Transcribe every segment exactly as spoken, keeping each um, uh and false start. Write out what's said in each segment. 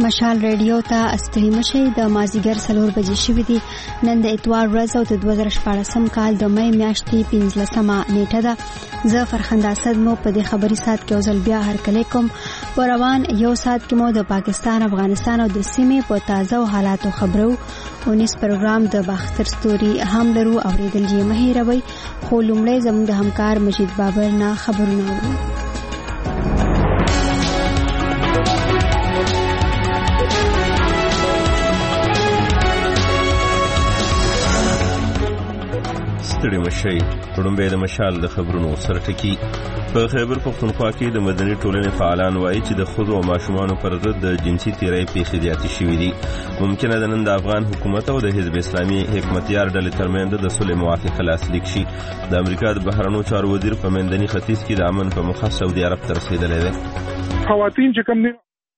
مشال ریډیو ته استری مشي د مازیګر سلور بجې شوې دي. نن د اتوار ورځ او د دوه زره شپاړسم کال د مې میاشتې پنځلسمه نیټه ده. زه فرخنده اسد مو په دې خبري سات کې اوزل بیا هرکلی کوم. په روان یو سات کې مو د پاکستان، افغانستان او د سیمې په تازه او حالاتو خبرو اونیس پروګرام د باختر ستوري هم لرو. اوریدل یې مه هېروئ، خو لومړی زموږ د همکار مجید بابر نه خبرونه اورو. ستړي مشي وړاندې د مشال د خبرونو سرټکی. په خیبر پختونخوا کې د مدني ټولنې فعالان وایي چې د ښځو او ماشومانو پر ضد د جنسي تیرۍ پیښې زیاتې شوې دي. ممکنه ده نن د افغان حکومت او د حزب اسلامي حکمتیار ډلې ترمنځ د صلح موافقه لاسلیک شي. د امریکا د بهرنیو چارو وزیر په منځني ختیځ کې د امن په موخه سعودي عرب ته رسېدلی دی. خواتین چې کوم دي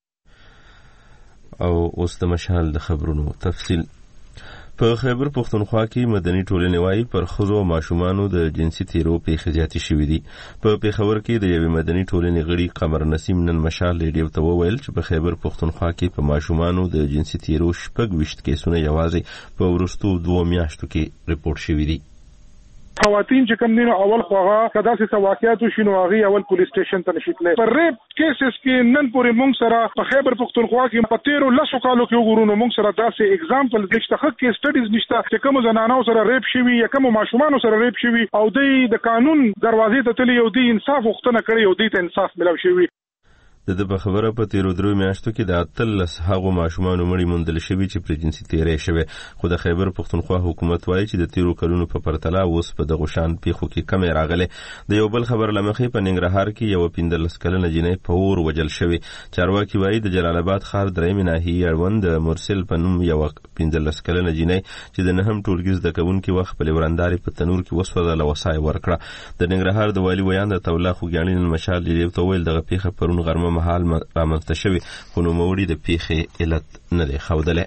او اوس د مشال د خبرونو تفصیل. په خیبر پختونخوا کې مدني ټولنې وایي پر ښځو او ماشومانو د جنسي تیرو پیښې زیاتې شوې دي. په پېښور کې د یوې مدني ټولنې غړي قمر نسیم نن مشال ریډیو ته وویل چې په خیبر پختونخوا کې په ماشومانو د جنسي تیرو شپږ ویشت کیسونه یوازې په وروستو دوو میاشتو کې ریپورټ شوي دي. خواتین چې کوم دي اول خواغه کدا سه واقعیت شنو هغه اول پولیس سټیشن ته نشیتله. پر ریپ کیسز کې نن پورې مونږ سره په خیبر پختونخوا کې په تیرو لسو کالو کې وګورو مونږ سره داسې اگزامپل نشته، خو کې سټډیز نشته چې کوم زنانو سره ریپ شوی یا کوم ماشومان سره ریپ شوی او د قانون دروازې ته تللی او د انصاف وختونه کړی او د انصاف ملو شوی. د د په خبره په تیرو درو میاشتو کې د اتلس هغو ماشومانو مړي موندل شوي چې پر جنسي تیری شوی. خو د خیبر پختونخوا حکومت وایي چې د تیرو کلونو په پرتله اوس په دغو شان پیښو کې کمی راغلی. د یو بل خبر له مخې په ننګرهار کې یوه پنځلس کلنه جینۍ په اور وژل شوې. چارواکي وایي د جلال آباد ښار درېیمې ناحیې اړوند د مرسل په نوم یوه پنځلس کلنه جینۍ چې د نهم ټولګي زده کوونکي وه خپلې ورندارې په تنور کې وسوځله، وسای ورکړه. د ننګرهار د والي ویان د تولا خوږیاڼي نن مشال ریډیو ته وویل دغه پیښه پرون غرمه محال رامنځته شوی، خو نوموړي د پیښې علت نه دی ښودلی.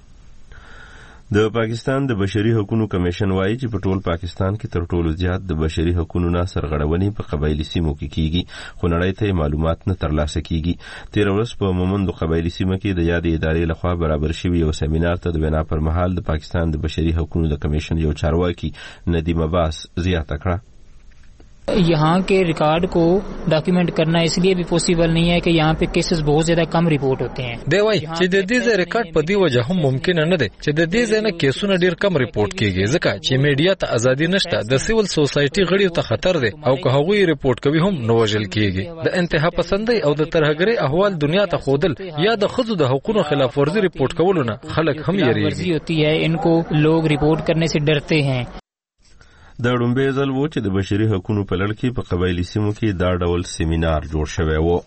د پاکستان د بشري حقوقو کمیشن وایي چې په ټول پاکستان کې تر ټولو زیات د بشري حقوقو نه سرغړونې په قبایلي سیمو کې کیږي، خو نړۍ ته معلومات نه ترلاسه کیږي. تېره ورځ په مومندو قبایلي سیمه کې د یادې ادارې لخوا برابر شوي یو سیمینار ته د وینا پر مهال د پاکستان د بشري حقوقو د کمیشن یو چارواکي ندیم عباس زیاته کړه. यहाँ के रिकॉर्ड को डॉक्यूमेंट करना इसलिए भी पॉसिबल नहीं है कि यहाँ पे केसेस बहुत ज्यादा कम रिपोर्ट होते हैं. دی وای چې د دې ځای ریکارډ په دې وجه هم ممکن نه دی چې د دې ځای نه کیسونه ډیر کم ریپورت کیږي، ځکه چې میډیا ته ازادي نشته. د سیول سوسایټي غړیو ته خطر دی او که هغوی ریپورت کوي هم نو وژل کیږي. د انتها پسندۍ او د ترهګرۍ احوال دنیا ته خودل یا د ښځو د حقوقو خلاف ورزي ریپورت کولو نه خلک هم یریږي. होती है इनको लोग रिपोर्ट करने से डरते हैं. دا ډومبې ځل و چې د بشري حقوقو په لړ کې په قبایلي سیمو کې دا ډول سیمینار جوړ شوی و.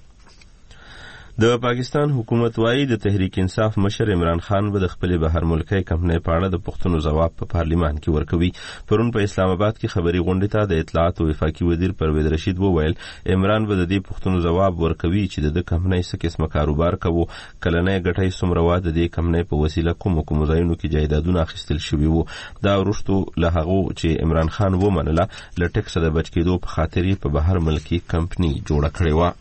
د پاکستان حکومت وایي د تحریک انصاف مشر عمران خان به د خپلې بهر ملکۍ کمپنۍ په اړه د پوښتنو ځواب په پارلیمان کې ورکوي. پرون په اسلام آباد کې خبري غونډې ته د اطلاعات او وفاقي وزیر پرویز رشید وویل عمران به د دې پوښتنو ځواب ورکوي چې د کمپنۍ څه قسمه کاروبار کوو، کلنۍ ګټۍ څومره وه، د دې کمپنۍ په وسیله کومو کومو ځایونو کې جایدادونه اخیستل شوي وو. دا وروستو له هغو چې عمران خان ومنله له ټکسه د بچ کېدو په خاطر یې په بهر ملکي کمپنۍ جوړه کړې وه.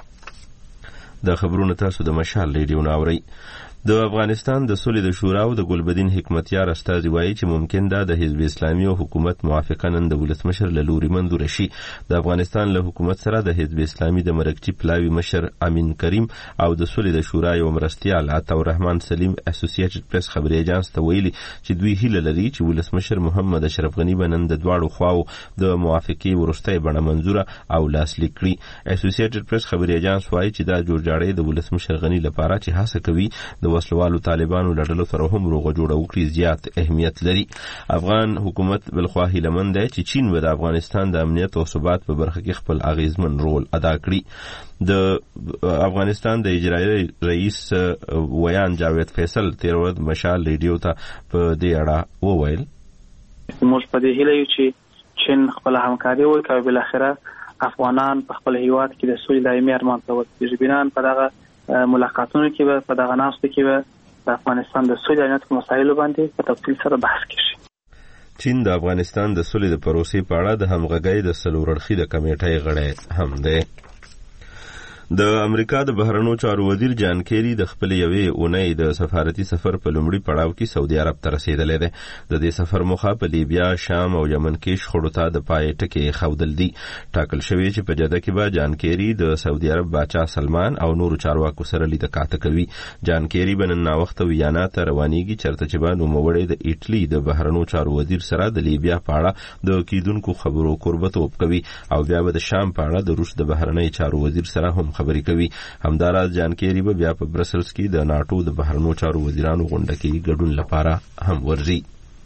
د خبرونو تاسو د مشال ریډیو نه اورئ. د افغانستان د صلح د شورا او د ګلبدین حکمتیار استازي وایي چې ممکن ده د حزب اسلامي او حکومت موافقه نن د ولسمشر له لوري منظور شي. د افغانستان له حکومت سره د حزب اسلامي د مرکزي پلاوي مشر امین کریم او د صلح د شورا یو مرستیال عطاالرحمن سلیم اسوسییټډ پریس خبري اژانس ته ویلي چې دوی هیله لري چې ولسمشر محمد اشرف غنی به نن د دواړو خواو د موافقې وروستۍ بڼه منظوره او لاسلیک کړي. اسوسییټډ پریس خبري اژانس وایي چې دا جوړجاړی د ولسمشر غنی لپاره چې هڅه کوي د وسلوالو طالبانو لړلو سره هم روغه جوړه وکړي زیات اهمیت لري. افغان حکومت بلخوا هیلهمند دی چې چین به د افغانستان د امنیت او ثبات په برخه کې خپل اغیزمن رول ادا کړي. د افغانستان د اجرایي رئیس ویان جاوید فیصل تیر ورځ مشال ریډیو ته په دې اړه وویل موږ په دې هیله یو چې چین خپل همکاري وکړي او بالاخره افغانان په خپل هیواد کې د سولې دایمي ارمان ته ورسیږي. بنان په دغه ملاقاتونو کې به په دغه ناستو کې به د افغانستان د سولې امنیت مسایلو باندې په تفصیل سره بحث کیږي. چین د افغانستان د سولې د پروسې په اړه د همغږۍ د څلور اړخیزه کمیټې غړی هم دی. د امریکا د بهرنیو چارو وزیر جان کیری د خپل یوې اونۍ د سفارتي سفر په لومړي پړاو کې سعودي عرب ته رسیدلی دی. د دې سفر موخه په لیبیا، شام او یمن کې شخړو ته د پای ټکی ښودل دي. ټاکل شوی چې په جده کې به جان کیری د سعودي عرب باچا سلمان او نورو چارواکو سره لیده کاته کوي. جان کیری به نن ناوخته ویانا ته روانیږي چېرته چې به نوموړی د ایټلي د بهرنیو چارو وزیر سره د لیبیا په اړه د کیدونکو خبرو کوربتوب کوي او بیا به د شام په اړه د روس د بهرنی چارو وزیر سره هم خبرې کوي. همداراز جان کیری به بیا په برسلز کې د ناټو د بهرنیو چارو وزیرانو غونډه کې ګډون لپاره هم ورځي.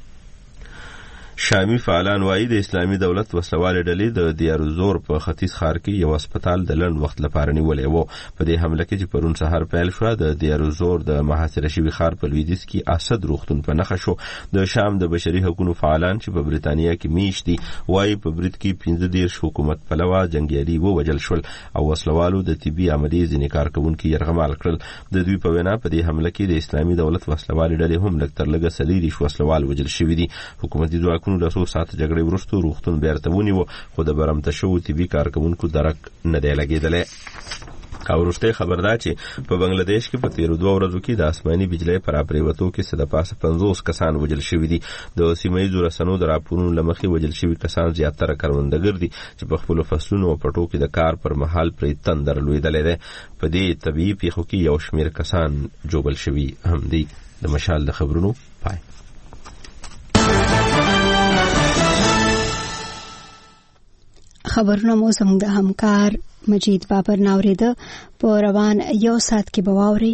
شامی فعالان وایي د اسلامي دولت وسلوالې ډلې د دیارزور په ختیځ ښار کې یو هسپتال د لنډ وخت لپاره نیولی و. په دې حمله کې چې پرون سهار پیل شوه د دیارزور د محاصره شوي ښار په لویدیځ کې اسد روغتون په نښه شو. د شام د بشري حقوقو فعالان چې په بریتانیا کې میشت دي وایي په برید کې پنځه دېرش حکومت پلوه جنګیالي ووژل شول او وسلوالو د طبي عملیې ځینې کارکوونکي یرغمال کړل. د دوی په وینا په دې حمله کې د اسلامي دولت وسلوالې ډلې هم لږ تر لږه څلېرویشت وسلوال وژل شوي دي. حکومتي ځواکونو له څو ساعته جګړې وروسته روغتون بیرته ونیو خو د برمته شوو طبي کارکوونکو درک نه دی لګېدلی. او وروستی خبر دا چې په بنګلادیش کې په تیرو دوه ورځو کې د آسماني بجلۍ په راپرېوتو کې څه د پاسه پنځوس کسان وژل شوي دي. د سیمه ییزو رسنیو د راپورونو له مخې وژل شوي کسان زیاتره کروندګر دي چې په خپلو فصلونو او پټو کې د کار پر مهال پرې تندر لوېدلی دی. په دې طبیعي پیښو کې یو شمېر کسان ژوبل شوي هم دي. د مشال د خبرونو پای. خبرونه مو زموږ د همکار مجید بابر ناوریده په روان یو ساعت کې به واورئ.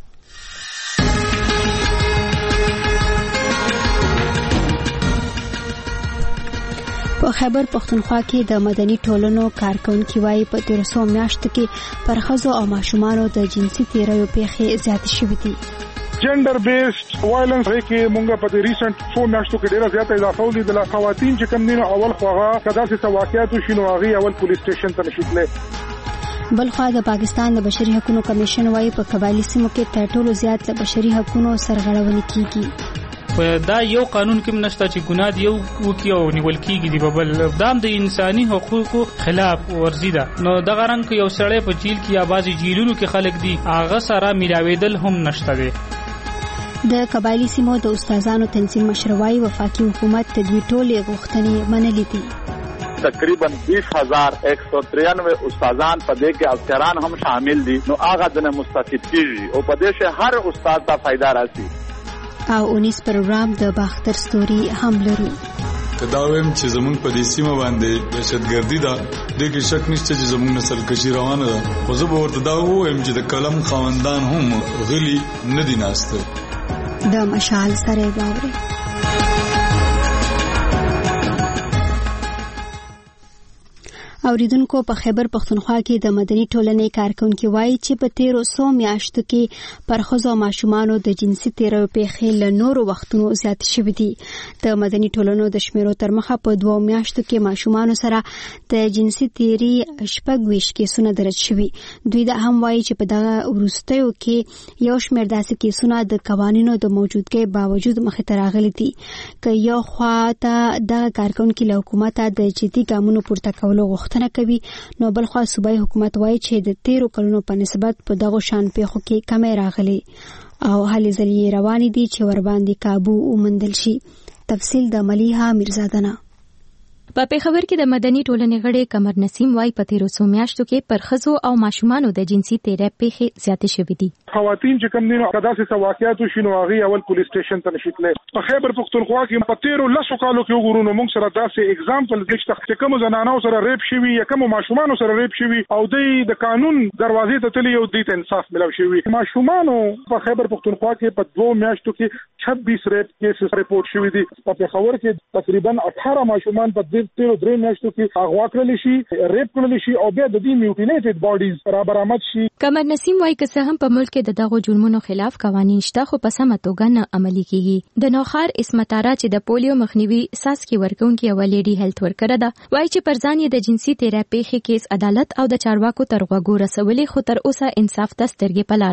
په خیبر پښتونخوا کې د مدني ټولنو کارکونکي وایي په تېرو څو میاشتو کې پر ښځو او ماشومانو د جنسي تېریو پیښې زیاتې شوې دي. جندر بیسډ وایلنس کې مونږه په ریسنت څو میاشتو کې ډیره زیاته اضافه ولیدله. خواتین چې کوم دي اول خواغه کدا چې واقعیت شنو هغه اول پولیس سټیشن ته نشیتله. بلخوا د پاکستان د بشري حقوقو کمیشن وایي په قبایلی سیمو کې تر ټولو زیات د بشري حقوقو سرغړونې کیږي. دا یو قانون کې نشته چې ګناه دی یو وکي او نیول کیږي دی بل دام د انساني حقوقو خلاف ورزي ده. نو دغه رنګ یو سړی په جیل کې یا بازي جیلونو کې خلک دي هغه سره ملاویدل هم نشته دی. د قبایلی سیمو د استادانو تنظیم مشروعي وفاقي حکومت د دوی ټولې غوښتنې منلې دي. تقریبا بیس هزار ایک سو ترانوے استادان په دې کې افسران هم شامل دي. نو هغه د مستفید کیږي او په دې شه هر استاد ته فائدہ راځي. او اونیس پروګرام د باختر ستوري هم لرو. کداویم چې زمونږ په دې سیمه باندې دهشتګردي ده د کې شک نشته چې زمونږ نسل کشي روانه ده. خو زه به ورته دا وایم چې د قلم خاوندان هم غلي نه دي ناسته. د مشال سره باوري اوریدونکو په خیبر پښتونخوا کې د مدني ټولنې کارکونکي وایي چې په تیرو څو میاشتو کې پر ښځو او ماشومانو د جنسي تېریو پیښې له نورو وختونو زیاتې شوې دي. د مدني ټولنو د شمیرو تر مخه په دوو میاشتو کې ماشومانو سره د جنسي تېري شپږ ویشت کیسونه درج شوي. دوی دا هم وایي چې په دغه وروستیو کې یو شمېر داسې کیسونه د قوانینو د موجودګۍ باوجود مخې ته راغلي دي. که یو خوا ته دغه کارکونکي له حکومته د جدي ګامونو پورته کولو غوښتنه کوي، نو بل خوا صوبایي حکومت وایي چې د تیرو کلونو په نسبت په دغو شان پیښو کې کمی راغلی او هلې ځلې روانې دي چې ورباندې کابو وموندل شي. تفصیل د ملیحه میرزادنه. په پیښور کې د مدني ټولنې غړي قمر نسیم وايي په تیرو څو میاشتو کې پر ښځو او ماشومانو د جنسي تېری پیښې زیاتې شوې دي. خواتین چې کوم دي نو داسې څه واقعیت شنو هغه اول پولیس سټیشن ته نشیتله. په خیبر پښتونخوا کې په تیرو لسو کالو کې وګورو موږ سره داسې اگزامپل دشته چې کوم زنانو سره ریپ شوی یا کوم ماشومانو سره ریپ شوی او د قانون دروازې ته تللی او د انصاف ملو شوی. ماشومانو په خیبر پښتونخوا کې په دوه میاشتو کې छब्बीस ریپ کیسز رپورټ شوی دي. په پیښور کې تقریبا अठारह ماشومان په تیرو درې میاشتو کې اغوا کړل شي، ریپ کړل شي او بیا د دې میوټیلیټډ باډیز را برآمد شي. قمر نسیم وايي که څه هم په ملک کې د دغو جرمونو خلاف قوانین شته خو په سمه توګه نه عملي کیږي. د نوخار اسمتاره چې د پولیو مخنیوي ساسکي ورکونکي او لیډي هیلث ورکر ده وايي چې پر ځان یې د جنسي تېری پیښې کیس عدالت او د چارواکو تر غوږو رسولې خو تر اوسه انصاف ته سترګې په لار ده.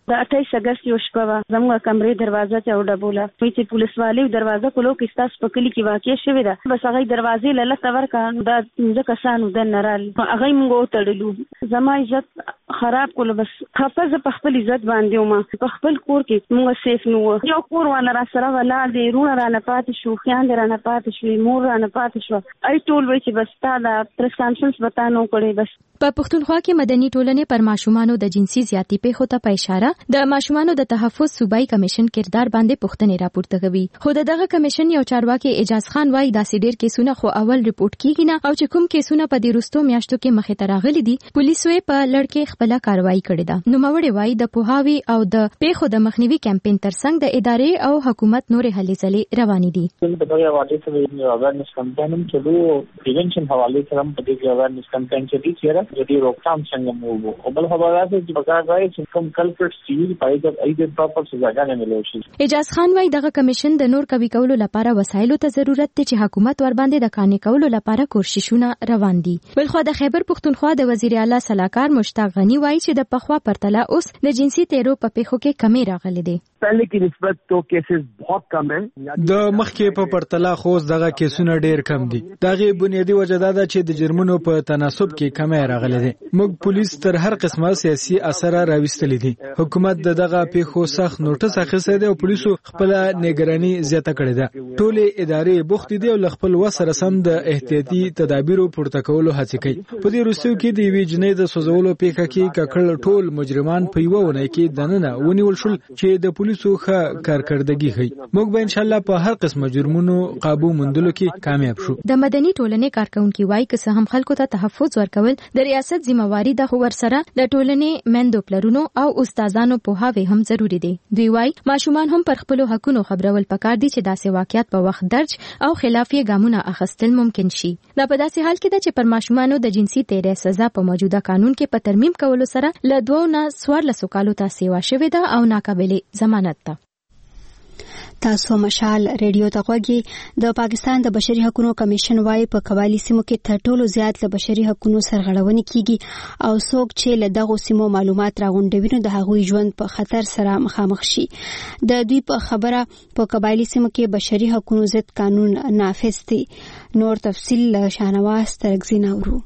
د اٹھائیس اگست یو شپه وه زموږ کمرې دروازه ته وډبوله وایي چې پولیس والي دروازه کولو کې ستاسو په کلي کې واقع شوې ده بس هغوی دروازې له لته ورکړه دا پنځه کسان دننه رالل هغوی موږ وتړلو زما عزت خراب کولو بس خفه زه په خپل عزت باندې وم په خپل کور کې موږ سیف نه وو یو کور والا را سره ولاړ دی وروڼه رانه پاتې شو خویندې رانه پاتې شوې مور رانه پاتې شوه ای ټول وایي چې بس تا دا پریس کانفرنس به تا نه وکړې بس په پښتونخوا کې مدني ټولنې پر ماشومانو د جنسي زیاتي پیښو ته په اشاره د ماشومانو د تحفظ صوبایي کمیشن کردار باندې پوښتنې راپورته کوي خو دغه کمیشن یو چارواکي اعجاز خان وایي داسې ډېر کیسونه خو اول ریپورت کیږي نه او چې کوم کیسونه په دې وروستو میاشتو کې مخې ته راغلي دي پولیسو یې په لړ کې خپله کاروایي کړې ده نوموړې وایي د پوهاوي او د پیښو د مخنیوي کمپین ترڅنګ د ادارې او حکومت نورې هلې ځلې روانې دي د دغه حواله سره یو اویرنس کمپاین هم چلو پریونشن حواله سره هم په دې اویرنس کمپاین کې دي چې د دې روکثام څنګه مو او بل خبره ده چې بګار راځي چې کوم کلپټس چې په ایده ایده پراپر سزاګانې ملي شي اعجاز خان وایي دغه کمیشن د نور کوي کولو لپاره وسایلو ته ضرورت دی چې حکومت ور باندې د قانوني کولو لپاره کوششونه روان دي بلخو د خیبر پښتونخوا د وزیر اعلی صلاحکار مشتاق غنی وایي چې د پخوا پرتله اوس د جنسي تیرو په پیښو کې کمی راغلي دي پہلے کی نسبت تو کیسز بہت کم ہیں د مخکې په پرتله خو دغه کیسونه ډیر کم دي دغه بنیادی وجه دا ده چې د جرمونو په تناسب کې کمی راغلي دي موږ پولیس تر هر قسمه سیاسي اثر راوستلې دي حکومت دغه پیښو سخت نوټس اخیستی دی او پولیسو خپل نگرانی زیاته کړې ده ټولې ادارې بوخت دي او خپل وسره سم د احتیاطي تدابیرو پورته کولو هڅه کوي په دې وروستیو کې د وی جنې د سوزولو پیښه کې ککړ ټول مجرمان په یو ونه کې دننه ونیول شول چې د پولیسو ښه کارکردګي کوي موږ به ان شاء الله په هر قسمه جرمونو قابو موندلو کې کامیاب شو د مدني ټولنې کارکونکو وایي که څه هم خلکو ته تحفظ ورکول د ریاست ذمہواری ده خو ورسره د ټولنې مندو پلرونو او استادانو په هاوی هم ضروری دي دوی وایي ماشومان هم پر خپل حقونو خبرول پکار دي چې داسې واقعیت په وخت درج او خلافي ګامونه اخیستل ممکن شي دا په داسې حال کې ده چې پر ماشومانو د جنسي تیرې سزا په موجوده قانون کې په ترمیم کولو سره له دوه نه څوارلسو کالو ته سیوا شوې ده او ناقابل ضمانت ده تاسو مشال ریډیو ته غوږی د پاکستان د بشري حقوقو کمیشن وايي په قبایلی سیمو کې تر ټولو زیات له بشري حقوقو سرغړونې کیږي او څوک چې له دغه سیمو معلومات راغونډوي نو د هغوی ژوند په خطر سره مخامخ شي د دوی په خبره په قبایلی سیمو کې بشري حقوقو ضد قانون نافذ دي نور تفصیل له شاهنواز ترګزین اورو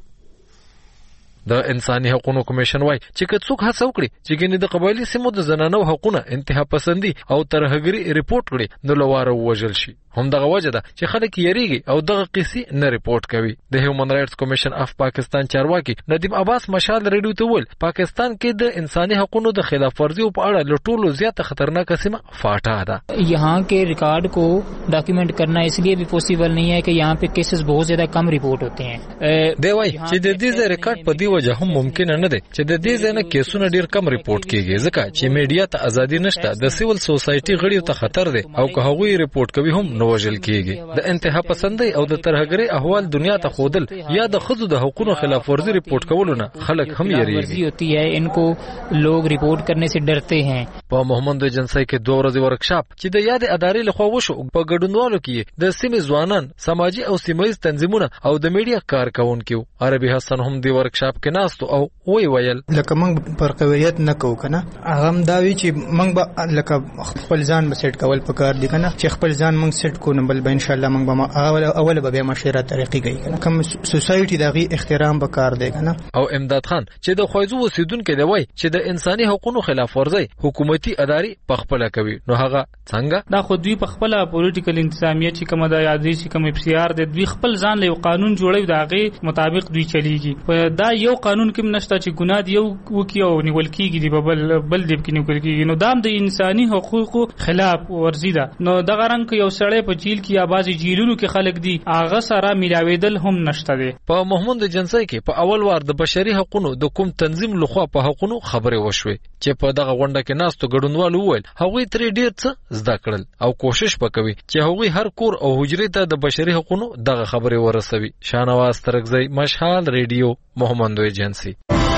د انساني حقوقو کمیشن وای چې که څوک هڅه وکړي چې ګنې د قبایلی سیمو د زنانو حقوقونه انتها پسندي او ترهګري ریپورت کړي نو لواره وژل شي هم دغه وجه ده چې خلک یریږي او دغه قصې نه ریپورت کوي د هیومن رائټس کمیشن اف پاکستان چارواکي ندیم عباس مشال ریډیو ته ویل پاکستان کې د انساني حقوقو د خلاف ورزیو په اړه لټولو زیاته خطرناک سیمه فاټا ده यहाँ के रिकॉर्ड को डॉक्यूमेंट करना इसलिए भी पॉसिबल नहीं है कि यहाँ पे केसेस बहुत ज्यादा कम रिपोर्ट होते हैं دی وای چې د دې ځای ریکارډ په دی وجه هم ممکن نه دی چې د دې ځای نه کیسونه ډیر کم ریپورت کیږي ځکه چې میډیا ته ازادي نشته د سیول سوسایټي غړیو ته خطر دی او که هغوی ریپورت کوي هم نو وژل کیږي د انتها پسندۍ او د ترهګرۍ احوال دنیا ته خودل یا د خزو د حقوقو خلاف ورزي ریپورت کولو نه خلک هم یریږي होती है इनको लोग रिपोर्ट करने से डरते हैं په محمد جنسي کې دوه ورځې ورکشاپ چې د یاد ادارې لخوا وشو په ګډونوالو کې د سیمې ځوانان سماجی او سیمایي تنظیمونه او د میډیا کارکونکو عربي حسن هم دی ورکشاپ کې ناستو او وی ویل لکه موږ پر قوریت نه کوو کنه هغه هم دا وی چې موږ به لکه خپل ځان به سیټ کول پکار دي کنه چې خپل ځان موږ سیټ کو نه بل به ان شاء الله موږ به اول اول به مشوره طریقې کوي کنه کوم سوسایټي دغه احترام وکړ دی کنه او امداد خان چې د خوځو وسیدونکو دی وای چې د انساني حقوقو خلاف ورزي حکومتي ادارې پخپله کوي نو هغه څنګه دا خو دوی پخپله پولیټیکل انتظامیه چې کومه د یادې چې کوم اف سی آر د دوی خپل ځان له قانون جوړوي دا غي مطابق دوی چلیږي دا یو قانون کې نشته چې ګناه دی یو وکي او نیول کیږي دی بل بل دی کې نیول کیږي نو دا د انساني حقوقو خلاف ورزي ده نو دغه رنګ یو سړی په جیل کې یا بازي جیلونو کې خلک دي هغه سره ملاویدل هم نشته دی په محمد جنسي کې په اول وار د بشري حقوقو د کوم تنظیم لخوا په حقوقو خبره وشوي چې په دغه غونډه کې ناستو ګډونوالو وویل هغوی ترې ډیر څه زده کړل او کوشش وکوي چې هغوی هر کور او حجرې ته د بشري حقوقو دغه خبره ورسوي شاهنواز ترګزی مشال ریډیو محمد جنسي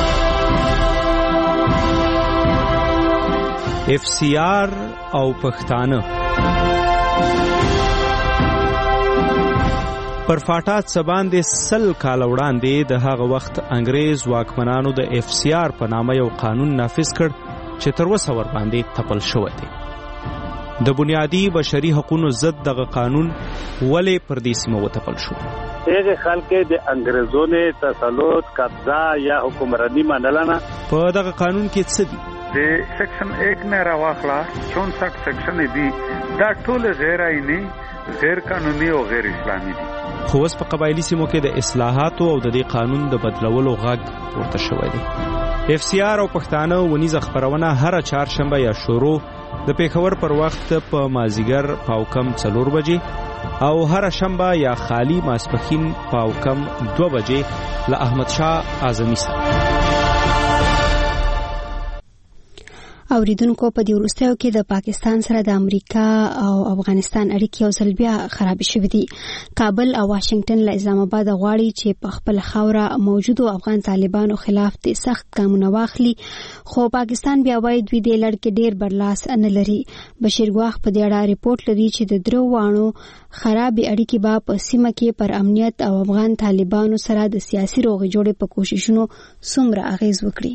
اف سی آر او پښتانه پر فاټات سباندې سل کال وړاندې د هغه وخت انګريز واکمنانو د اف سی آر په نامه یو قانون نافذ کړ چې تر اوسه ورباندې تپل شوی دی. د بنیادي بشري حقوقو ضد دغه قانون ولې پر دې سیمه وتپل شو؟ هغه خلک د انګريزونو تسلط قبضه یا حکمرانی منل نه. په دغه قانون کې څه دي؟ د سیکشن ایک نه راوخلا چونسठ سیکشن دي دا ټول غیر آئینی، غیر قانوني او غیر اسلامي دي. خو اوس په قبایلی سیمو کې د اصلاحاتو او د دې قانون د بدلولو غږ پورته شوی دی. اف سی آر او پښتانه ونیزه خبرونه هر چهارشنبه یا شروع د پیښور پر وخت په مازیګر پاوکم څلور بجې او هر شنبه یا خالی ماسپخین پاوکم دو بجې له احمد شاه اعظمي سره. اوریدونکو په دې وروستیو کې د پاکستان سره د امریکا او افغانستان اړیکې یو ځل بیا خراب شوې دي. کابل او واشنگټن له اسلام آباد غواړي چې په خپل خاوره موجودو افغان طالبانو خلاف د سخت ګامونه واخلي، خو پاکستان بیا وایي دوی د لړ کې ډیر برلاس نه لري. بشیر ګواخ په دې اړه ریپورت لري چې د درو وانو خراب اړیکې به په سیمه کې پر امنیت او افغان طالبانو سره د سیاسي روغې جوړې په کوششونو څومره اغیز وکړي.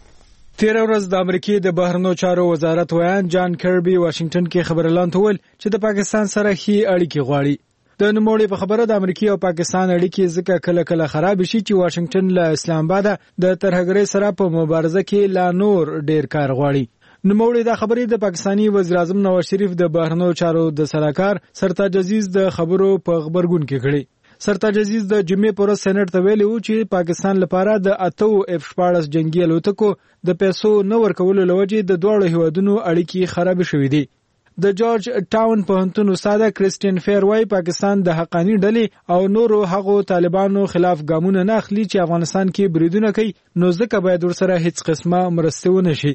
تیر ورځ د امریکای د بهرنیو چارو وزارت ویان جان کربي واشنگټن کې خبر اعلان کول چې د پاکستان سره هي اړیکې غواړي. د نوموړي په خبره د امریکای او پاکستان اړیکې ځکه کله کله خراب شي چې واشنگټن له اسلام آباد د ترهګرۍ سره په مبارزه کې لا نور ډیر کار غواړي. نوموړي دا خبرې د پاکستانی وزیر اعظم نواز شریف د بهرنیو چارو د سلاکار سرتاج عزیز د خبرو په خبرګون کې کړي. سرتاج عزیز د جمعې پر ورځ سېنات ته ویلي و چې پاکستان لپاره د اتو اف شپاړس جنگي الوتکو د پیسو نه ورکولو لوجې د دوه هیوادونو اړیکې خراب شوې دي. د جورج ټاون پوهنتون استاد کریسټین فیر وايي پاکستان د حقانی ډلې او نورو هغو طالبانو خلاف ګامونه نه اخلي چې افغانستان کې بریدونه کوي، نو ځکه باید ورسره هیڅ قسمه مرسته ونه شي.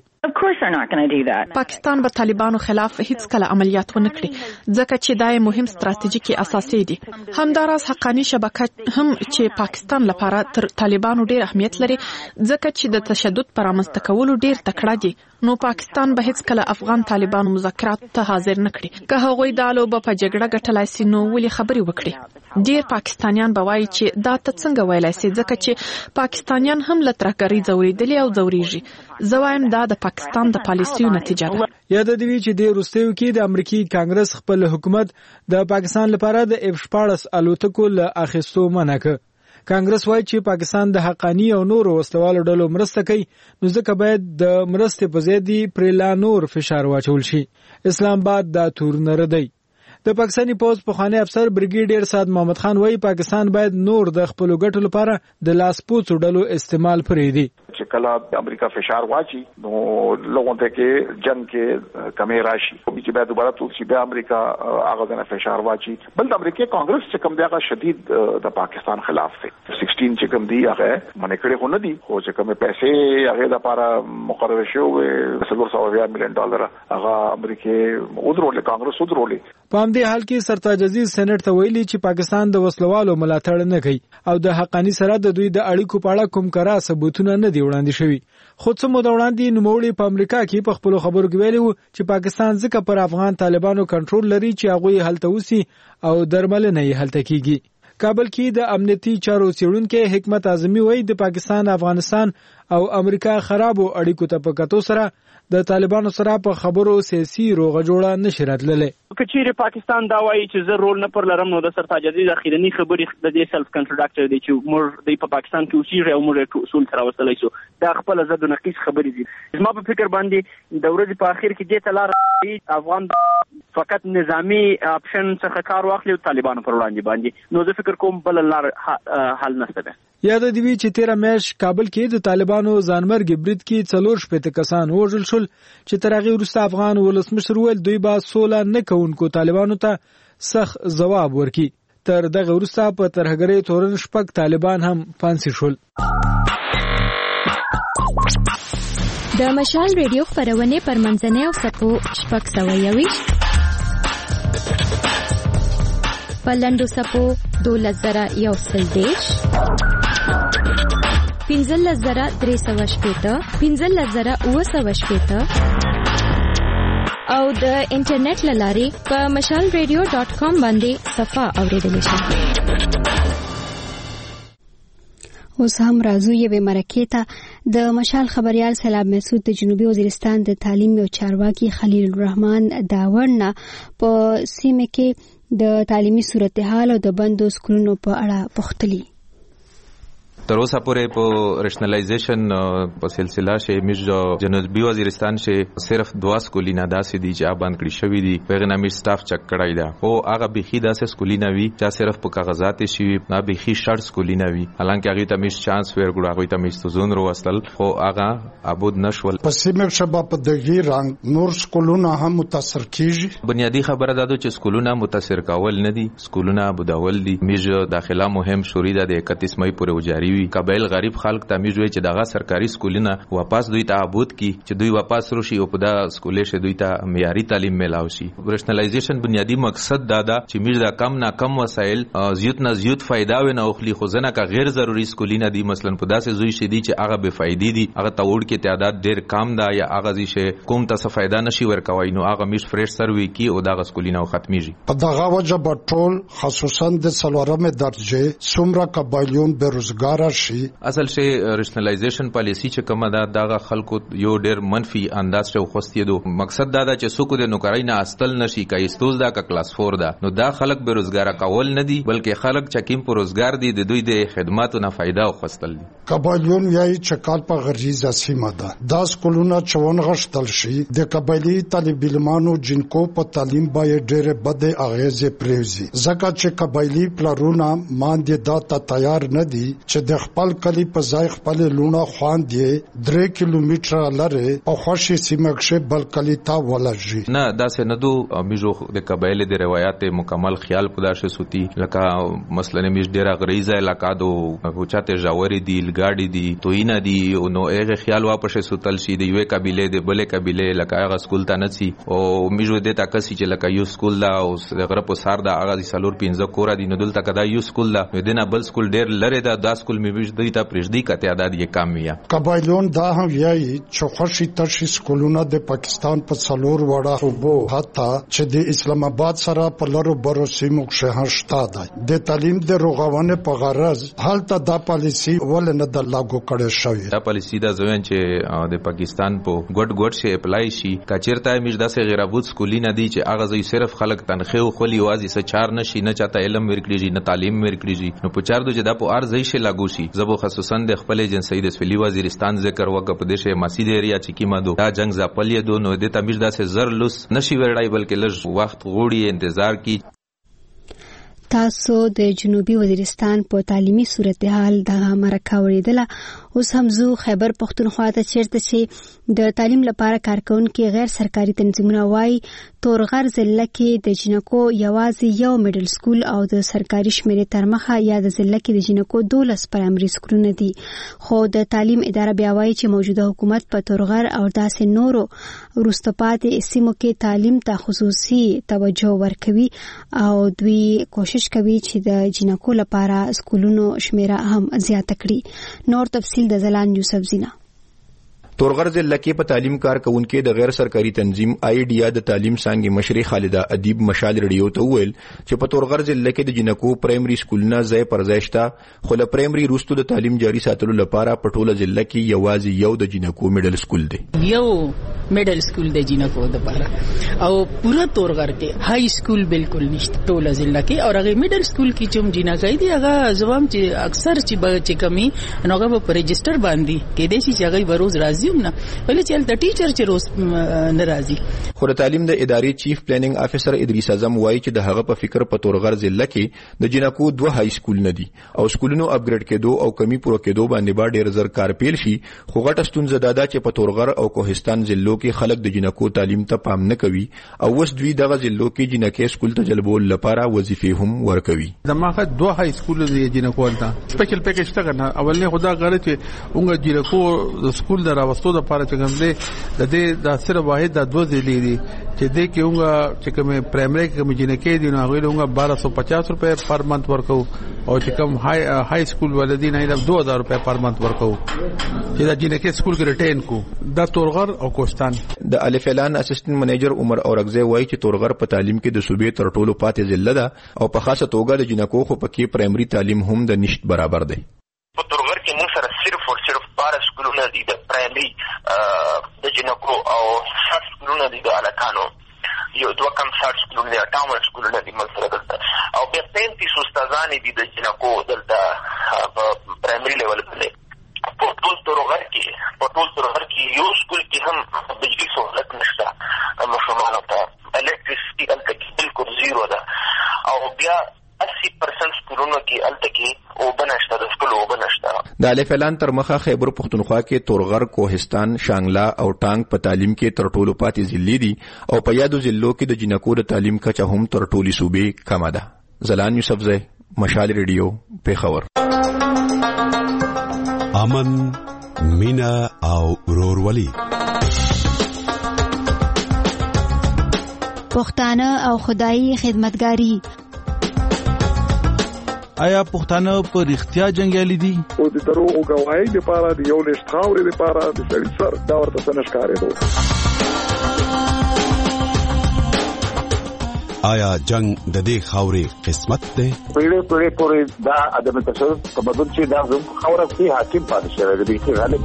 پاکستان به طالبانو خلاف هیڅ کله عملیات ونه کړي ځکه چې دا مهم ستراتیژیکي اساسي دي. همداراز حقانی شبکه هم چې پاکستان لپاره تر طالبانو ډیر اهمیت لري ځکه چې د تشدد پر رامنځته کولو ډیر تکړه دي. نو پاکستان به هیڅ کله افغان طالبانو مذاکرات ته حاضر نه کړي. که هغوی د لوبه په جګړه ګټلای سي نو ولې خبرې وکړي؟ ډیر پاکستانیان به وایي چې دا ته څنګه ویلای سي ځکه چې پاکستانیان هم له ترهګرۍ ځورېدلي او ځورېږي. زه وایم دا د پاکستان د پالیسیو نتیجه ده. یاد دی چې د روسیو کې د امریکای کانګرس خپل حکومت د پاکستان لپاره د اف شپاړس الوتکو له اخیستو منع کړ. کانګرس وایي چې پاکستان د حقانی او نورو وسلوالو ډلو مرسته کوي، نو ځکه باید د مرستې په ځای دی پرې لا نور فشار واچول شي. اسلام آباد دا تور نه ردی. د پاکستاني پوز پخوانی افسر بریګیډیر سعد محمد خان وایي پاکستان باید نور د خپل ګټو لپاره د لاسپوڅو ډلو استعمال پرېږدي. چې کله امریکا فشار واچي نو لوګون ته کې جنگ کې کمی راشي، چې بیا دوباره ټول شي بیا امریکا هغه ځنه فشار واچي. بل د امریکا کانګرس چې کوم دی هغه شدید د پاکستان خلاف دی. سولہ چې کوم دی هغه منې کړي خو نه دي، خو چې کوم پیسې هغه د لپاره مقرره شوی څلور سوه میلیون ډالر هغه امریکا ودرولې، کانګرس ودرولې. په همدې حال کې سرتاج عزیز سېنات ته ویلي چې پاکستان د وسلوالو ملاتړ نه کوي او د حقانی سره د دوی د اړیکو په اړه کوم کارا ثبوتونه نه دی وړاندې شوی. خو څه موده وړاندې نوموړي په امریکا کې په خپل خبرو کې ویلي وو چې پاکستان ځکه پر افغان طالبانو کنټرول لري چې هغه هلته وسی او درملنه یې هلته کیږي. کابل کې د امنیتي چارو څېړونکو حکمت اعظمي وایي د پاکستان، افغانستان او امریکا خرابو اړیکو ته په کتو سره د طالبانو سره په خبرو سیاسي روغه جوړه نشي راتللی. کچېرې پاکستان دا وایي چې زه رول نه پر لرم نو د سرتاج عزیز اخیرنی خبرې د دې سلف کنټراډکټر دی چې موږ د په پاکستان کې اوسېږو او موږ اصول سره وصلای شو. دا خپل زده نقیص خبرې دي. زما په فکر باندې د ورځې په اخر کې دې ته لار افغان فقط نظامی اپشن څخه کار واخلي او طالبانو پر وړاندې باندې، نو زه فکر کوم بل لار حل نشته ده. یاد دی چې تیر میاشت کابل کې د طالبانو ځانمرګ برید کې څلور شپږ کسان وژل شول چې تر هغه وروسته افغان ولسمشر ویل دوی به سوله نه کوونکو طالبانو ته سخت ځواب ورکړي. تر دغه وروسته په ترهګرۍ تورن شپږ طالبان هم فانسي شول. د مشال ریډیو خبرونه پر منځنۍ او سپو شپږ سوه یوویشت په لنډو سپو دولس زره یو سل دېرش پنځلس زره درې سوه شپېته پنځلس زره اووه سوه شپېته او د انټرنیټ له لارې په مشال ریډیو ډاټ کام باندې صفحه اورېدلی شئ. اوس هم راځو یوې مرکې ته. د مشال خبريال سلام مسعود د جنوبي وزیرستان د تعلیم او چارواکي خلیل الرحمن داورنا په سیمه کې د تعلیمي صورتحال او د بندو سکولونو په اړه پوښتلي. تر اوسه پورې په ریشنلایزیشن په سلسله شې مش جنوبي وزیرستان شې صرف دوا سکولینه داسې دي چې آبان کړی شوی دي په غنا مش سټاف چک کړای دا او هغه بخي داسې سکولینه وی چې صرف په کاغذات شي نه بخي شړ سکولینه وی حالانکه هغه ته مش چانس ورګړو هغه ته مش تزون رو وصل خو هغه ابود نشول. په سیمه شبا په دغه رنګ نور سکولونه هم متاثر کیږي. بنیادی خبره ده چې سکولونه متاثر کول نه دي، سکولونه ابودول دي. مش داخله مهم شوري ده د اکتیس مئی پورې وجاری وي. قبایل غریب خلک ته میږي چې دغه سرکاري سکولونه واپس دوی ته عبود کی چې دوی واپس روشي او په دا سکولې شه دوی ته معیاري تعلیم ملاوي شي. ریشنلایزیشن بنیادی مقصد دا ده چې میږي دا کم نه کم وسایل زیات نه زیات فائدہ ونه اخلي خو ځنه کا غیر ضروري سکولینه دي مثلا په داسې زوی شي دي چې هغه به فائدې دي هغه ته وړ کې تعداد ډیر کم ده یا هغه زی شه کوم ته فائدہ نشي ورکوي نو هغه میش فریش سروي کی او دغه سکولینه ختميږي. په دغه وجه په ټول خصوصا د څلورمه درجه څومره قبایلون بیروزګار شي. اصل شي ریشنلایزیشن پالیسی چې کومه ده دغه خلکو یو ډیر منفي انداز ته خوستي دو. مقصد دا ده چې څوک د نوکرای نه استل نشي کای استوز دا کا کلاس فور ده نو دا خلک بیروزګار کول نه دي بلکې خلک چې کیم پر روزګار دي د دوی د خدماتو نه فائدہ خوستل دي. قبایلون یای چې کال په غریزه سیمه ده دا سکولونه چون غشتل شي د قبایلی طالب علمانو جنکو په تعلیم باندې ډېر بده اغیزه پریوزي ځکه چې قبایلی پلرونه ماندې دا ته تیار نه دي چې د خپل کلی په ځای خپل لونه خوان دی درې کیلومتره لره په خوشي سیمه کې بل کلی تا ولږي نه دا سه نه دو میجو د قبایل د روایت مکمل خیال پدا شه سوتی لکه مثلا میج ډیره غریزه علاقه دو چاته جاوري دی لګاډي دی توینه دی نو هغه خیال واپس سوتل شي د یوې قبيله د بلې قبيله لکه هغه سکول ته نسی او میجو د تا کسي چې لکه یو سکول دا او د غره په سار دا هغه سالور پنځه کورا دی نو دلته کدا یو سکول دا دنه بل سکول ډیر لره دا د سکول میج دوی ته پرېږدي که تعداد یې کم وي. قبایلون دا هم وایي چې خوشي ترشي سکولونه د پاکستان په څلور وړه صوبو حتی چې د اسلام آباد سره په لرو برو سیمو کې هم شته ده د تعلیم د رغونې په غرض هلته دا پالیسی ول نه د لاګو کړي شوی. دا پالیسی دا ځوان چې د پاکستان په ګډ ګډ شي اپلای شي کچیرته میج داسې غیرابود سکولینه دي چې هغه ځای صرف خلک تنخیو خولي وازي سچار نشي نه چاته علم ورکړي نه تعلیم ورکړي نو په چار دوه دا په ارزای شي لاګو شي. زبو خصوصا د خپل جنسي د سویلي وزیرستان ذکر وکړ په دشه مسجد ایریا چې کیما دو دا جنگ زاپلې دو نو د تمیز داسې زر لوس نشي ورړای بلکې لږ وخت غوړي انتظار کی. تاسو د جنوبي وزیرستان په تعلیمي صورتحال دغه مرکه وریدله. اوس هم زو خیبر پختونخوا ته چیرته چې د تعلیم لپاره کارکونکو غیر سرکاري تنظیمونه وایي تورغر ضلع کې د جنکو یوازې یو میډل سکول او د سرکاري شمیرې تر مخه یا د ضلع کې د جنکو دولس پرایمري سکولونه دي خو د تعلیم اداره بیا وایي چې موجوده حکومت په تورغر او داسې نورو وروسته پاتې سیمو کې تعلیم ته خصوصي توجه ورکوي او دوی کوشش کوي چې د جنکو لپاره سکولونو شمیره هم زیاته کړي. نور تفصیل د زلان یوسف زینا. تورغر ضلع کې په تعلیم کار کوونکو د غیر سرکاري تنظیم آیډیا د تعلیم څنګه مشري خالده ادیب مشال رډیو ته ویل چې په تورغر ضلع کې د جنکو پرایمري سکولونه ځای پر ځای شته خو له پرایمري وروسته د تعلیم جاري ساتلو لپاره په ټوله ضلع کې یوازې یو د جنکو میډل سکول دی. یو میډل سکول د جنکو لپاره او پورا تورغر کې های سکول بالکل نشته ټوله ضلع کې او هغه میډل سکول کې چې جنکای دي هغه زوام چې اکثر چې به چې کمی نو هغه په رجستر باندې کې دي چې هغه بروز راځي نه ولې چې د ټیچر چې روز ناراضي. خو د تعلیم د ادارې چیف پلانینګ افیسر ادریس اعظم وایي چې د هغه په فکر په تورغر ضلع کې د جنکو دوه های سکول نه دي او سکولونو اپګریډ کېدو او کمی پوره کېدو باندې با ډېر زر کار پیل شي خو غټه ستونزه دا ده چې په تورغر او کوهستان ضلعو کې خلک د جنکو تعلیم ته پام نه کوي او اوس دوی دغه ضلعو کې جنکې سکول ته جلبول لپاره وظیفې هم ورکوي. دماغه دوه های سکول دی جنکو ته سپیشل پیکیج ته کنه اولنه خدا غره چې اونګه جنکو سکول دراوستو د پاره چې کوم دی د دې د صرف واحد د دوه ضلع دي چې دې کې اونګه چې کوم پرایمري کې کوم جنکې دي نو هغه اونګه بارہ سو پچاس روپے پر منث ورکو او چې کوم های های سکول ولدي نه د دو هزار روپے پر منث ورکو چې د جنکې سکول کې ریټین کو د تورغر او کوستان. د الف اعلان اسسټنټ منیجر عمر اورغزی وایي چې تورغر په تعلیم کې د صوبې تر ټولو پاتې ضلع ده او په خاصه توګه د جنکو خو پکې پرایمري تعلیم هم د نشټ برابر دی. په تورغر کې موږ سره صرف او صرف بارہ سکولونه سکولونه دي د پرایمري د جنکو او شارټ سکولونه دي د الکانو یو دوه کم شارټ سکولونه دي اټاون سکولونه دي ملسره دلته او بیا پینتیس استادان دي د جنکو دلته په پرایمري لیول باندې په ټول تورغر کې په ټول تورغر کې یو سکول کې هم بجلی سہولت نشته ماشومانو ته الکتریسټي هلته کې بالکل زیرو ده او بیا اسی پرسنټ سکولونو کې هلته کې اوبه نشته د سکول اوبه نشته. د الف اعلان تر مخه خیبر پختونخوا کې تورغر، کوهستان، شانګلا او ټانګ په تعلیم کې تر ټولو پاتې ضلع دي او په یادو ضلعو کې د جنکو د تعلیم کچه هم تر ټولې صوبې کمه ده. زلان یوسفزی، مشال ریډیو، پیښور. امن، مینا او ورورولي. پښتانه او خدایي خدمتګاری. آیا پښتانه په رښتیا جنگیالي دي؟ او د دروغو گواهی لپاره د یو لښت خاورې لپاره د سړي سر دا ورته څه نه ښکارېدو. آیا جنگ د دې خاورې قسمت دی؟ پیړې پیړې پورې دا عدم تشدد تمدن چې دا زموږ خاوره کې حاکم پاتې شوی دی چې غالب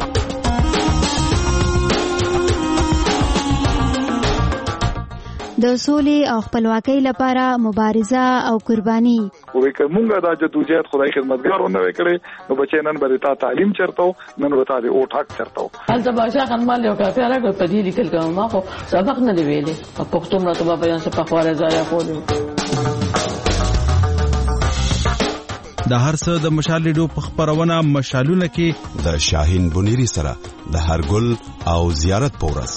د سولې او خپلواکۍ لپاره مبارزه او قرباني. وې کومه دا جدوجہد خدای خدمتګارو نه وکړي نو بچی نن به تا تعلیم چرته نن به تا د او ټاک چرته هلته بادشاہ خانمال یو کافي راغی په دې لیکل کوم ما خو سبق نه دی ویلې په پښتو مړه ته بیان څه په خواره ځای کولو. د هر څه د مشال ریډیو په خبرونه مشالونه کې د شاهین بنيري سره د هرګل او زیارت پورس.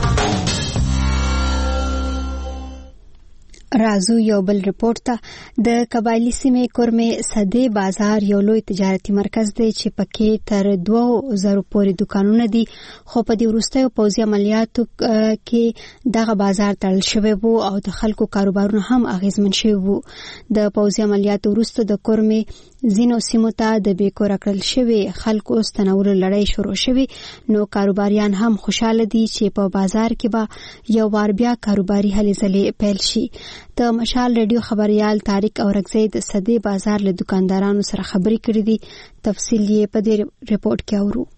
رازو یو بل رپورت ته د قبایلی سیمې کورمه صدې بازار یو لوی تجارتي مرکز دی چې پکې تر دوه زره پورې دکانونه دي خو په دې وروستیو پوځي عملیاتو کې دغه بازار تړل شوی وو او د خلکو کاروبارونه هم اغیزمن شوي وو. د پوځي عملیاتو وروسته د کورمه ځینو سیمو ته د بیکور کړل شوی خلکو ستنولو لړۍ شروع شوی نو کاروباریان هم خوشاله دي چې په بازار کې به یو وار بیا کاروباري هلې ځلې پیل شي. د مشال ریډیو خبريال طارق اورغزی د صدې بازار له دکاندارانو سره خبرې کړې دي. تفصیل یې په دې ریپورت کې اورو.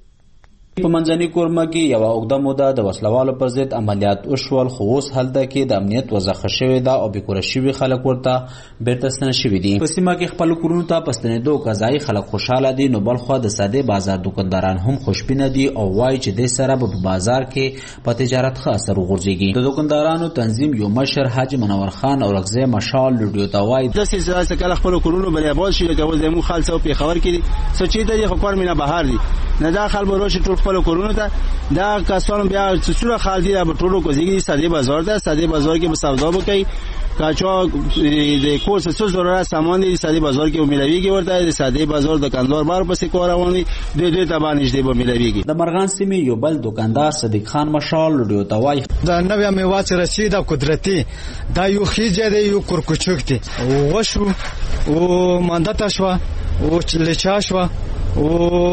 په منځني کورمه کې یو اوږده موده د وسلوالو پر ضد عملیات وشول خو اوس هلته کې د امنیت وضعه شوې ده او بیکوره شوي خلک ورته بیرته ستنه شوي دي. په سیمه کې خپل کورونو ته په ستنېدو قضایي خلک خوشحاله دي نو بلخوا د صدې بازار دکانداران هم خوشبینه دي او وایي چې دې سره به په بازار کې په تجارت ښه اثر وغورځېږي. د دکاندارانو تنظیم یو مشر حاجي منور خان اورغزی مشال ریډیو ته وایي داسې ځای کله خپل کورونو باندې آباد شي لکه زموږ خالص او پیښور کې سوچي ته خو کار مینه بهار دي نه دا خلک وروشي ټول خپل کورونو ته دا کسان بیا څوره خال دي به ټولو کوزيږي صدې بازار ده صدې بازار کې به سودا وکړي کاچو د کورس څه ضرورت سامان دي صدې بازار کې ملويږي ورته صدې بازار دکاندار بار پسې کار رواني دوی دوی ته باندې دې به ملويږي. د مرغان سیمې یو بل دکاندار صدیق خان مشال ریډیو ته وایي دا نوې میوه چې رسید قدرتي دا یو خيجه دی یو کورکوچوک دی او وشو او ماندتا شو او لچا شو او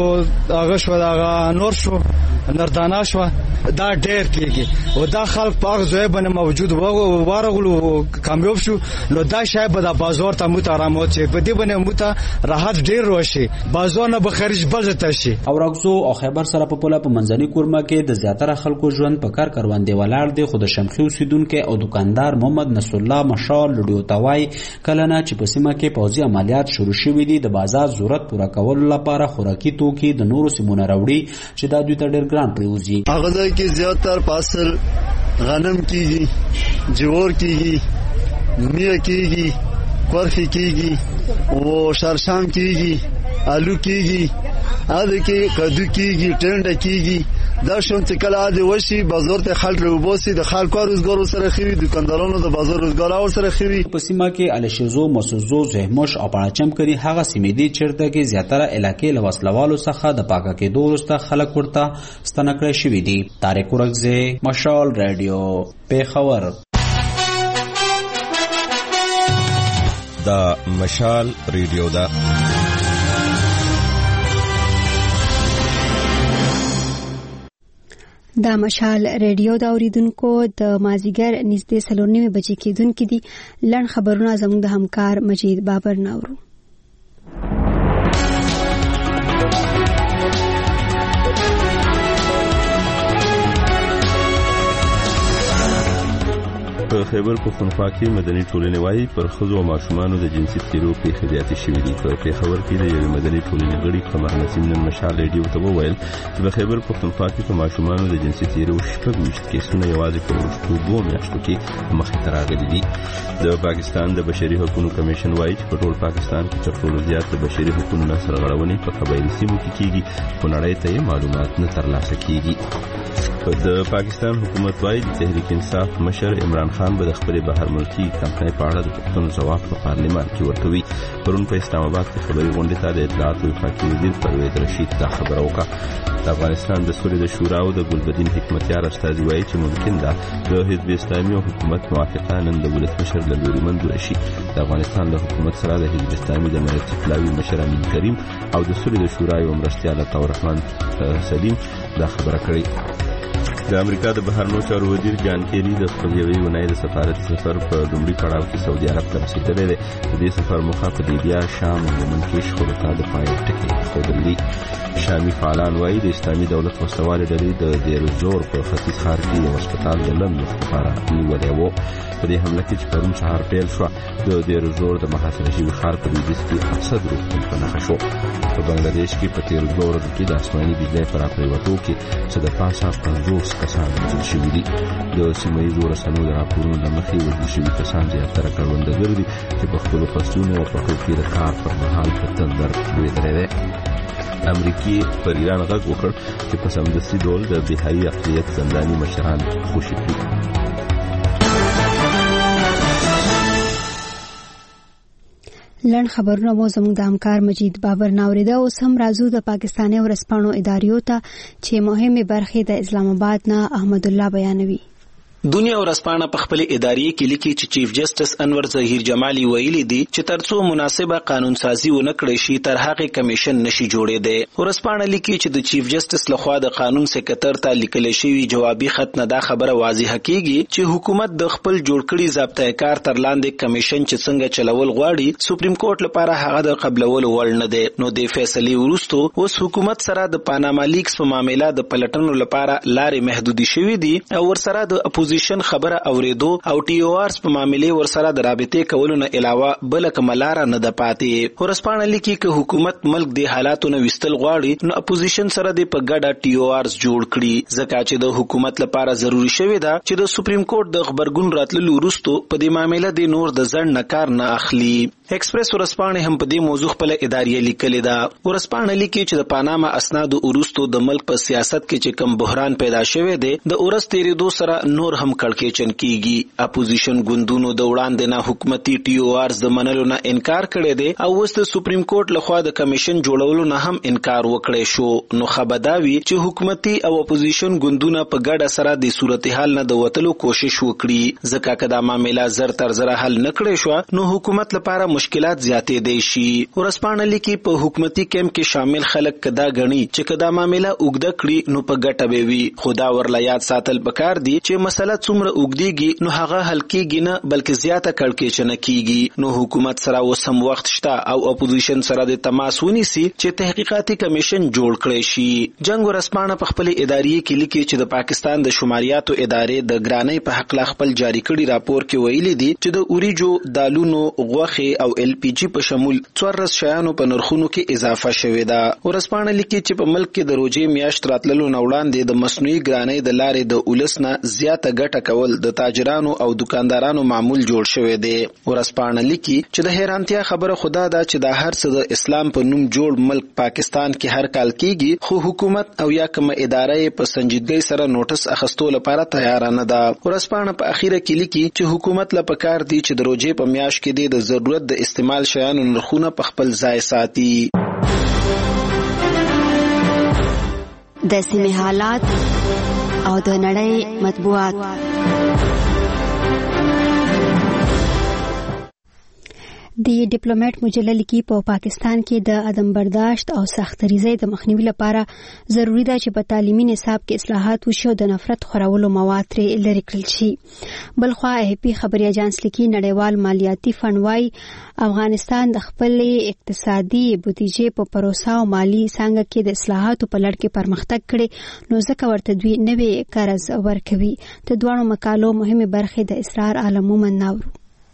هغه شو دا نور شو نردانا شو دا ډېر کېږي او دا خلک په هغه ځای باندې موجود وو وارغلو کامیاب شو نو دا شاید به د بازار ته موت آرامات شي په دې باندې موت راحت ډېر راشي بازار نه به خارج بل ځای شي. او راغزو او خیبر سره په پوله په منځني کورمه کې د زیاتره خلکو ژوند په کار کاروان دی ولاړ دی خو د شمخي اوسیدونکو او دکاندار محمد نصر الله مشال ریډیو ته وایي کله نه چې په سیمه کې پوځي عملیات شروع شوي دي د بازار ضرورت پوره کولو لپاره خوراکي توکي د نورو سیمونو راوړي چې دا دوی ته ډېر ګران پریوزي. هغه ځای کې زیاتره فصل غنم کیږي جوار کیږي میوه کیږي کورفي کیږي او شرشام کیږي آلو کیږي اده کې کدو کیږي ټنډه کیږي دا شون چې کله اده وشي بازار ته خلک روباسي د خلکو روزګار سره خوي دکاندارانو د بازار روزګار او سره خوي. په سیمه کې الشیزو مسوزو زهمش او پړاچم کری هغه سیمې دي چیرته کې زیاتره علاقې له وسلوالو څخه د پاکه کېدو وروسته خلک ورته ستنه کړی شوي دي. طارق اورغزی مشال ریډیو پیښور. دا مشال ریډیو دا دا مشال ریډیو دا اوریدونکو د مازیګر نږدې څلور نیمې بجې کېدونکې دي. لنډ خبرونه زموږ د همکار مجید بابر ناورو. په خیبر پښتونخوا کې مدني ټولنې وايي پر ښځو او ماشومانو د جنسي تیرو پیښې زیاتې شوې دي. په پېښور کې د یوې مدني ټولنې غړي قمر نسیم نن مشال ریډیو ته وویل چې په خیبر پښتونخوا کې په ماشومانو د جنسي تیرو شپږ ویشت کیسونه یوازې په وروستو دوو میاشتو کې مخې ته راغلي دي. د پاکستان د بشري حقوقو کمیشن وايي چې په ټول پاکستان کې تر ټولو زیات د بشري حقوقو نه سرغړونې په قبایلي سیمو کې کیږي، خو نړۍ ته معلومات نه ترلاسه کیږي. د پاکستان حکومت وايي د تحریک انصاف مشر عمران خان به د خپلې بهر ملکي کمپنۍ په اړه د پوښتنو ځواب په پارلمان کې ورکوي. پرون په اسلام آباد کې خبري غونډې ته د اطلاعات او وفاقي وزیر پرویز رشید دا خبره وکړه. د افغانستان د سولې د شورا او د ګلبدین حکمتیار استازي وايي چې ممکن ده د حزب اسلامي او حکومت موافقه نن د ولسمشر له لوري منظور شي. د افغانستان د حکومت سره د حزب اسلامي د ملتي پلاوي مشر امین کریم او د سولې د شورا یو مرستیال عطا الرحمن سلیم دا خبره کړې. د امریکا د بهرنیو چارو وزیر جان کیری د خپل یوې اونۍ د سفارتي سفر په لومړي پړاو کې سعودي عرب ته رسېدلی دی. د دې سفر موخه په لیبیا، شام او یمن کې شخړو ته د پای ټکی ایښودل دي. شامي فعالان وایي د اسلامي دولت وسلوالې ډلې د دیر زور په ختیځ ښار کې یو هسپتال د لنډ وخت لپاره نیولی و. په دې حمله کې چې پرون سهار پیل شوه د دیر زور د محاصره شوي ښار په لویدیځ کې اسد روغتون په نښه شو. په بنګلادیش کې په تېرو دوو ورځو کې د آسماني بجلۍ په راپرېوتو کې څه د پاسه پنځوس کسان وژل شوي دي. د سیمه ییزو رسنیو د راپورونو له مخې وژل شوي کسان زیاتره کروندګر دي چې په خپلو فصلونو او پټو کې د کار پر مهال په تندر لوېدلی دی. امریکې پر ایران غږ وکړ چې په سمدستي ډول د بهایي اقلیت زنداني مشران خوشي کړي. لړ خبرونه مو زموږ د همکار مجید بابر ناوریده. اوس هم راځو د پاکستاني ورځپاڼو اداریو ته چې مهمه برخې د اسلام آباد نه احمد الله بیانوي. دنیا ورځپاڼه په خپل ادارې کې لیکي چې چیف جسټس انور ظهیر جمالي ویلي دي چې ترڅو مناسبه قانون سازي ونه کړي شي تر هغه کمیشن نشي جوړېدی. ورځپاڼه لیکي چې د چیف جسټس لخوا د قانون سکرټر ته لیکل شوی جوابي خط نه دا خبره واضحه کیږي چې حکومت د خپل جوړ کړي ضابطه کار تر لاندې کمیشن چې څنګه چلول غواړي سپریم کورټ لپاره هغه د قبلولو وړ نه دی. نو د فیصلې وروسته اوس حکومت سره د پاناما لیکس په معاملې د پلټنو لپاره لارې محدودي شوې دي او ورسره د اپوزیشن خبره اوریدو او ټي او آرز په معاملې ورسره د رابطې کولو نه علاوه بل کومه لار نه ده پاتې. ورځپاڼه لیکي چې حکومت ملک د حالاتو نه وستل غواړي نو اپوزیشن سره د په ګډه ټي او آرز جوړ کړي ځکه چې د حکومت لپاره ضروری شوی ده چې د سپریم کورټ د خبرګون راتللو وروسته په دې معاملې د نور د ځند نه کار نه اخلي. ایکسپریس ورځپاڼه هم په دې موضوع خپل ادارې لیکلې ده. ورځپاڼه لیکي چې د پاناما اسناد وروسته د ملک په سیاست کې چې کم بحران پیدا شوی دی د اورس تیریدو سره نور هم کړکېچن کیږي. اپوزیشن ګوندونو د وړاندې نه حکومتي ټي او آرز د منلو نه انکار کړی دی او اوس د سپریم کورټ لخوا د کمیشن جوړولو نه هم انکار وکړی شو. نو خبرداوي چې حکومتي او اپوزیشن ګوندونه په ګډه سره د صورتحال نه د وتلو کوشش وکړي ځکه که دا معاملې زر تر زره حل نه کړی شو نو حکومت لپاره مشکلات زیاتې دی شي. ورځپاڼه لیکي په حکومتي کیمپ کې شامل خلک کدا غني چې کدا معاملې اوږده کړي نو په ګټه به وي. خدا ورلا یاد ساتل پکار دي چې مسله څومره اوږديږي نو هغه حل کېږي نه بلکې زیاته کړکېچنه کیږي. نو حکومت سره اوس هم وخت شته او اپوزیشن سره د تماس ونیسي چې تحقیقاتي کمیشن جوړ کړي شي. جنگ ورځپاڼه په خپل ادارې کې لیکي چې د پاکستان د شماریاتو ادارې د ګرانۍ په حق لا خپل جاری کړي راپور کې ویلي دي چې د اوریجو دالونو غوښه او ال پی جی په شمول څوارلس شیانو په نرخونو کې اضافه شوې ده. ورځپاڼه لیکي چې په ملک کې د روزې میاشت راتللو نه وړاندې د مصنوعي ګرانۍ د لارې د اولس نه زیاته ګټه کول د تاجرانو او دکاندارانو معمول جوړ شوی دی. ورځپاڼه لیکي چې د حیرانتیا خبره خدا ده چې دا هر څه د اسلام په نوم جوړ ملک پاکستان کې هر کال کیږي خو حکومت او یا کومه ادارې په سنجیدګۍ سره نوټس اخستو لپاره تیار نه ده. ورځپاڼه په اخیره کې لیکي چې حکومت له پکار دی چې د روزې په میاشت کې د ضرورت د استعمال شیانو نرخونه په خپل ځای ساتي. د سیمې حالات او د نړۍ مطبوعات. د ډیپلوماټ مجله لیکي په پاکستان کې د عدم برداشت او سختریزۍ د مخنیوي لپاره ضروری ده چې په تعلیمي نصاب کې اصلاحات وشي او د نفرت خورولو مواد ترې لرې کړل شي. بلخوا اے پی خبري اجانس لیکي نړیوال مالیاتي فند وايي افغانستان د خپل اقتصادي بودیجې په پروسه او مالی څنګه کې د اصلاحاتو په لړ کې پرمختګ کړي نو ځکه ورته دوی نوې قرض ورکوي. د دوه مقالو مهمه برخه د اسرار عالم مناور.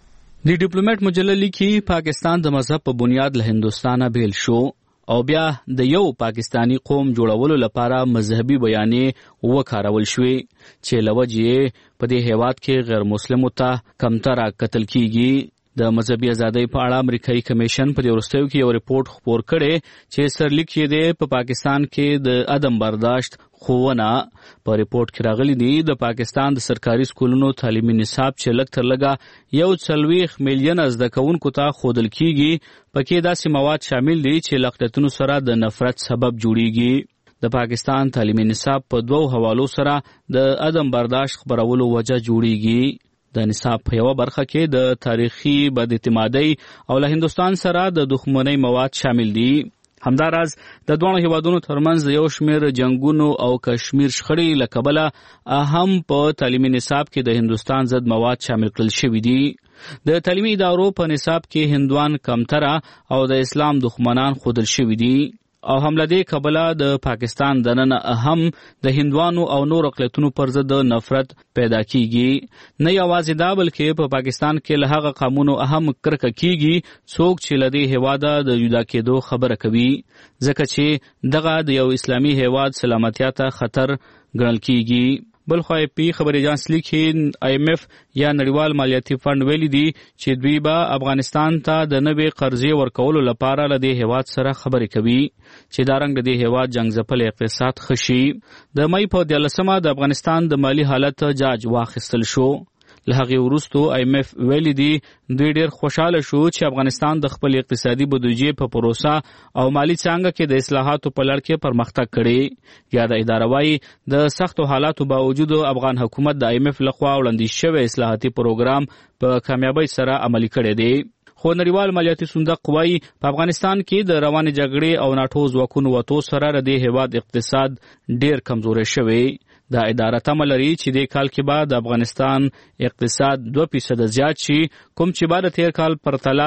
د ډیپلوماټ مجله لیکي پاکستان د مذهب په بنیاد له هندوستانه بیل شو او بیا د یو پاکستانی قوم جوړولو لپاره مذهبي بیانې وکارول شوې چې لوجې په دې هیواد کې غیر مسلمو ته کمتره قتل کیږي. د مذهبي ازادۍ په اړه امریکایي کمیشن په وروستیو کې یو ریپورت خپور کړي چې سرلیک یې دی په پاکستان کې د عدم برداشت خوونه. په ریپورت کې راغلي دي د پاکستان د سرکاري سکولونو تعلیمي نصاب چې لږ تر لږه یو څلوېښت میلیونه زده کوونکو ته ښودل کیږي پکې داسې مواد شامل دي چې له اقلیتونو سره د نفرت سبب جوړیږي. د پاکستان تعلیمي نصاب په دوو حوالو سره د عدم برداشت خبرولو وجه جوړیږي. د نصاب په یو برخه کې د تاریخي بد اعتمادۍ او له هندستان سره د دښمنۍ مواد شامل دي. همداراز د دوه هیوادونو ترمنځ یو شمېر جنگونو او کشمیر شخړې له کبله هم په تعلیمي نصاب کې د هندستان ضد مواد شامل کړل شوي دي. د تعلیمي ادارو په نصاب کې هندوان کمتره او د اسلام دښمنان ښودل شوي دي او هم له دې کبله د پاکستان دننه هم د هندوانو او نور اقلیتونو پر ضد نفرت پیدا کیږي. نه یوازې دا بلکې په پاکستان کې له هغه قومونو اهم کرکه کیږي څوک چې له دې هیواده د جدا کېدو خبره کوي ځکه چې دغه د یو اسلامي هیواد سلامتیا ته خطر ګڼل کیږي. بلخوا پی خبر اجانس لیکي آی ایم ایف یا نړیوال مالیاتي فند ویلي دي چې دوی به افغانستان ته د نوې قرضې ورکولو لپاره له دې هیواد سره خبرې کوي چې دا رنګ د دې هیواد جنګ ځپلی اقتصاد ښه شي. د مۍ په دیارلسمه د افغانستان د مالي حالت جاج واخیستل شو. له هغې وروستو آی ایم ایف ویلي دي دوی ډېر خوشحاله شو چې افغانستان د خپل اقتصادي بودیجې په پروسه او مالي څانګه کې د اصلاحاتو په لړ کې پرمختګ کړی. یاده اداره وایي د سختو حالاتو باوجود افغان حکومت د آی ایم ایف لخوا وړاندیز شوی اصلاحاتي پروګرام په کامیابۍ سره عملي کړی دی. خو نړیوال مالیاتي صندوق وایي په افغانستان کې د روانې جګړې او ناټو ځواکونو وتو سره د دې هیواد اقتصاد ډېر کمزوری شوی. دا اداره تمه لري چې د کال کې بعد افغانستان اقتصاد دوه فیصده زیات شي کوم چې بعد تیر کال پرتله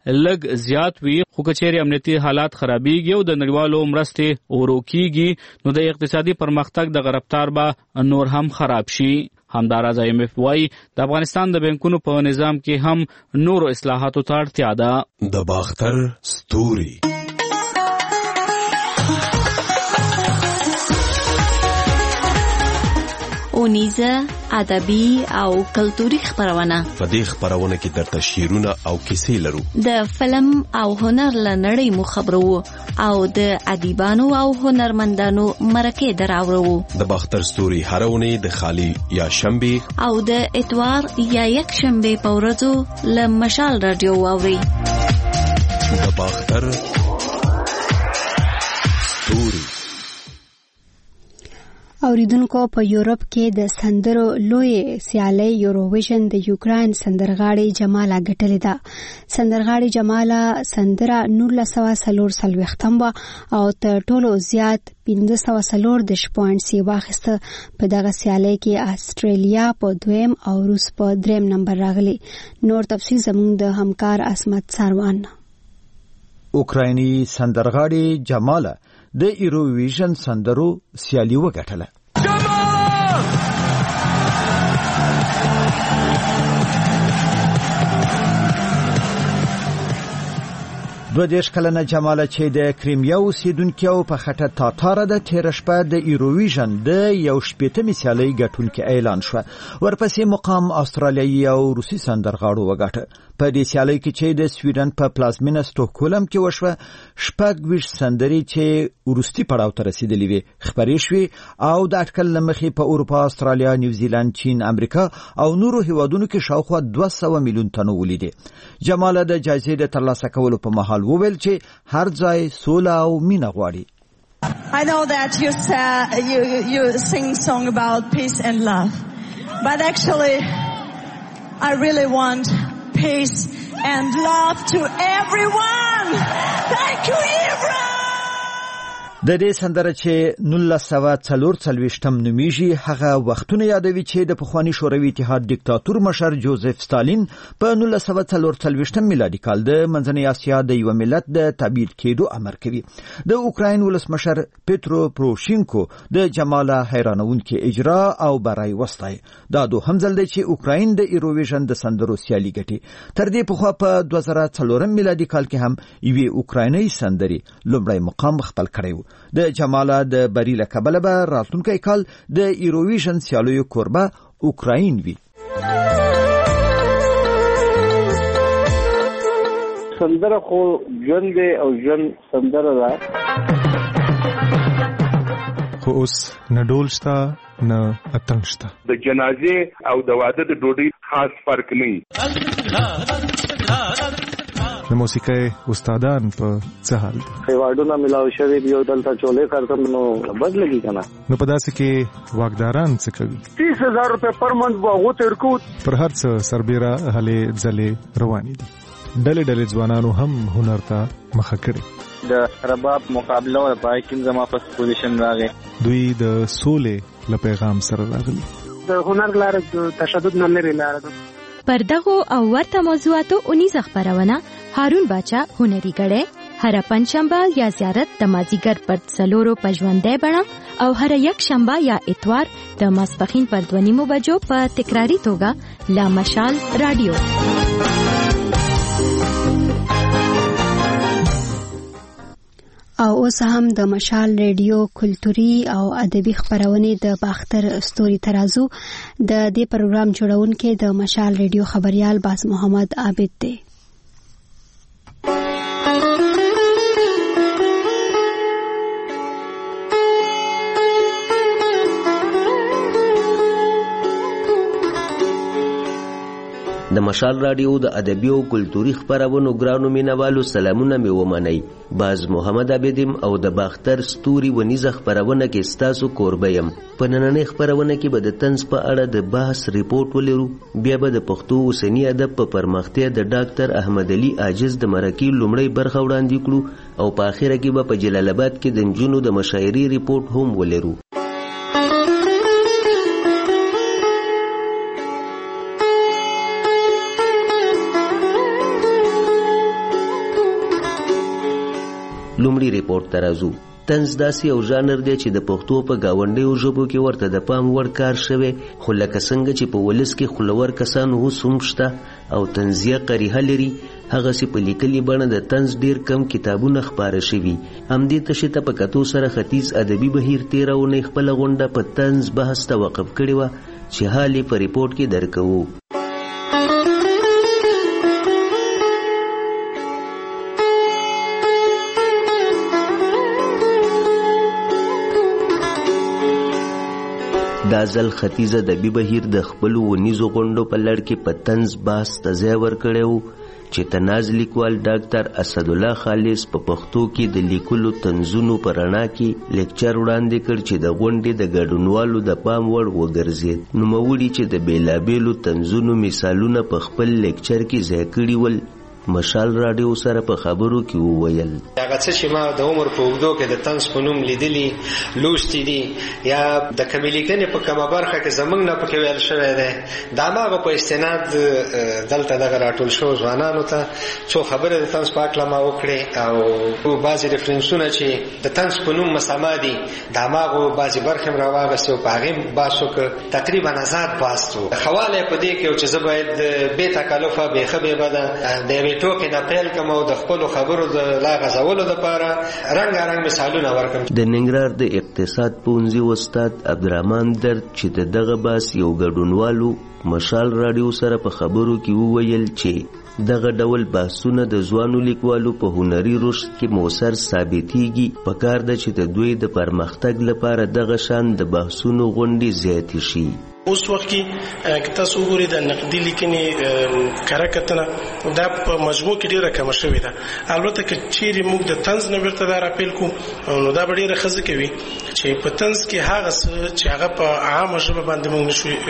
لږ زیات وي خو که چیرې امنیتي حالات خرابېږي او د نړیوالو مرستې ورو کیږي نو د اقتصادي پرمختګ د رفتار به نور هم خراب شي. همداراز آی ایم ایف وايي د افغانستان د بانکونو په نظام کې هم نورو اصلاحاتو ته اړتیا ده. د باختر ستوري اونیزه ادبي او کلتوري خبرونه. په دې خبرونه کې درته شعرونه او کیسې لرو. د فلم او هنر لنړۍ مو خبرو او د ادیبانو او هنرمندانو مرکه دراورو. د باختر ستوري هرونه د خالی یا شنبه او د اتوار یا یک شنبه په ورځو ل مشال رادیو واوري. د باختر ستوري اوریدونکو په یورپ کې د سندرو لوی سیالي یوروویژن د یوکرين سندرغاړي جمالا ګټلې ده. سندرغاړي جمالا سندره نولس سوه څلور څلوېښتم او تر ټولو زیات پنځه سوه څلور دېرش پوینټس یې واخیسته. په دغه سیالي کې استرالیا په دویم او روس په دریم نمبر راغلي. نور تفصیل زموږ د همکار اسمت ساروان. اوکرایني سندرغاړي جمالا د ایروویژن سندرو سیالي وګټله. دوه دېرش کلنه جماله چې د کریمیا اوسیدونکې او په خټه تاتاره د تېره شپه د ایروویژن د یو شپېتمې سیالۍ ګټونکې اعلان شوه. ورپسې مقام استرالیایي او روسي سندرغاړو وګټه. په دې سیالۍ کې چې د سویډن په پلازمینه سټوکهولم کې وشوه شپږ ویشت سندرې چې وروستي پړاو ته رسېدلې وې خپرې شوې او د اټکل له مخې په اروپا، استرالیا، نیوزیلند، چین، امریکا او نورو هیوادونو کې شاوخوا دوه سوه میلیون تنو ولیدې. جماله د جایزې د ترلاسه کولو په مهال وویل چې هر ځای سوله او مینه غواړي. I know that you say, you you sing song about peace and love, but actually I really want peace and love to everyone. Thank you, Ibra! د دې سندره چې نولس سوه څلور څلوېښتم نومیږي هغه وختونه یادوي چې د پخواني شوروي اتحاد دیکتاتور مشر جوزف ستالین په نولس سوه څلور څلوېښتم میلادي کال د منځنۍ اسیا د یو ملت د تبعید کېدو امر کوي. د اوکراین ولسمشر پیترو پروشینکو د جماله حیرانونکې اجرا او برای وستای. دا دوهم ځل دی چې اوکراین د ایروویژن د سندرو سیالي ګټي. تر دې پخوا په دوه زره څلورم میلادي کال کې هم یوې اوکراینۍ سندري لومړی مقام خپل کړی و. د جماله د بری له کبله به راتلونکی کال د ایروویژن سیالیو کوربه اوکراین وي. سندره خو ژوند دی او ژوند سندره ده، خو اوس نه ډول شته نه اتڼ شته. د جنازې او د واده د ډوډۍ خاص فرق نه. د موسیقۍ استادان په څه حال دي؟ ایوارډونه ملاو شوي یو دلته چولې کارتم نو بد لګي کنه. نو په داسې کې واکداران څه کوي؟ تیس هزار روپے پر منت به غوته ورکو. پر هر څه سربېره هلې ځلې روانې دي. ډلې ډلې ځوانانو هم هنر ته مخه کړې. د رباب مقابله او پای کې زما په پوزیشن راغی. دوی د سولې له پیغام سره راغلي. د هنر لاره د تشدد نه لري لاره ده. پر دغو او ورته موضوعاتو اونیزه خبرونه هارون باچا هنري غړې هر پنځشنبه یا زیارت د مازیګر پر څلورو په ژوندۍ بڼه او هر یک شنبه یا اتوار د ماسپښین پر دوه نیمو بجو په تکراری توګه لا مشال رادیو. او اوس هم د مشال ریډیو کلتوري او ادبي خبرونه د باختر ستوري ترازو د دې پروګرام جوړونکو د مشال ریډیو خبريال باز محمد عابد دی. د مشال رادیو د ادبي او کلتوري خبرونو ګرانو مینوالو سلامونه مې ومنئ. باز محمد عابدیم او د باختر ستوري ونیزه خبرونه کې ستاسو کوربه یم. په نننۍ خبرونه کې به د طنز په اړه د بحث ریپورت ولرو، بیا به د پښتو اوسني ادب په پرمختیا د ډاکټر احمد علي عاجز د مرکې لومړی برخه وړاندې کړو او په اخره کې به په جلال آباد کې د نجونو د مشاعرې ریپورت هم ولرو. لومړی ریپورت ته راځو. طنز داسې یو ژانر دی چې د پښتو په ګاونډیو ژبو کې ورته د پام وړ کار شوی، خو لکه څنګه چې په ولس کې خولور کسان اوس هم شته او طنزیه قریحه لري، هغسې په لیکلي بڼه د طنز ډېر کم کتابونه خپاره شوي. همدې تشې ته په کتو سره ختیځ ادبي بهیر تېره اونۍ خپله غونډه په طنز بحث ته وقف کړې وه چې حال یې په ریپورټ کې درکوو. دا ځل ختیځ ادبي بهیر د خپلو ونیزو غونډو په لړ کې په طنز بحث ته ځای ورکړی و چې تناز لیکوال ډاکټر اسدالله خالص په پښتو کې د لیکلو طنزونو په رڼا کې لیکچر وړاندې کړ چې د غونډې د ګډونوالو د پام وړ وګرځېد. نوموړي چې د بېلابېلو طنزونو مثالونه په خپل لیکچر کې ځای کړي ول، مشال رادیو سره په خبرو کې وویل. هغه څه چې ما د عمر په اوږدو کې د طنز په نوم لیدلي لوستي دي یا د کمې لیکنې په کومه برخه کې زموږ نه پکې ویل شوی دی، د هماغه په استناد دلته دغه راټول شوو ځوانانو ته څو خبرې د طنز په هکله ما وکړې او بعضې ریفرنسونه چې د طنز په نوم مسما دي د هماغو بعضې برخې م راواغستې او په هغې م بحث وکړ. تقریبا آزاد بحث و. خواله یې په دې کې و چې زه باید بې تکلفه بېښه بېبده د یوې ټوکې نه پیل کړم او د خپلو خبرو د لا غځولو دپاره رنګارنګ مثالونه ورکړم. د ننګرهار د اقتصاد پوهنځي استاد عبدالرحمن درد چې د دغه بحث یو ګډونوالو مشال رادیو سره په خبرو کې وویل چې دغه ډول بحثونه د ځوانو لیکوالو په هنري رشد کې موثر ثابتېږي. پکار ده چې د دوی د پرمختګ لپاره دغه شان د بحثونو غونډې زیاتې شي. اوس وخت کې که تاسو وګورئ د نقدي لیکنې کره کتنه دا په مجموع کې ډیره کمه شوې ده. البته که چیرې موږ د طنز نه بیرته دا راپیل کوو نو دا به ډیره ښه ځکه وي چې په طنز کې هغه څه چې هغه په عامه ژبه باندې موږ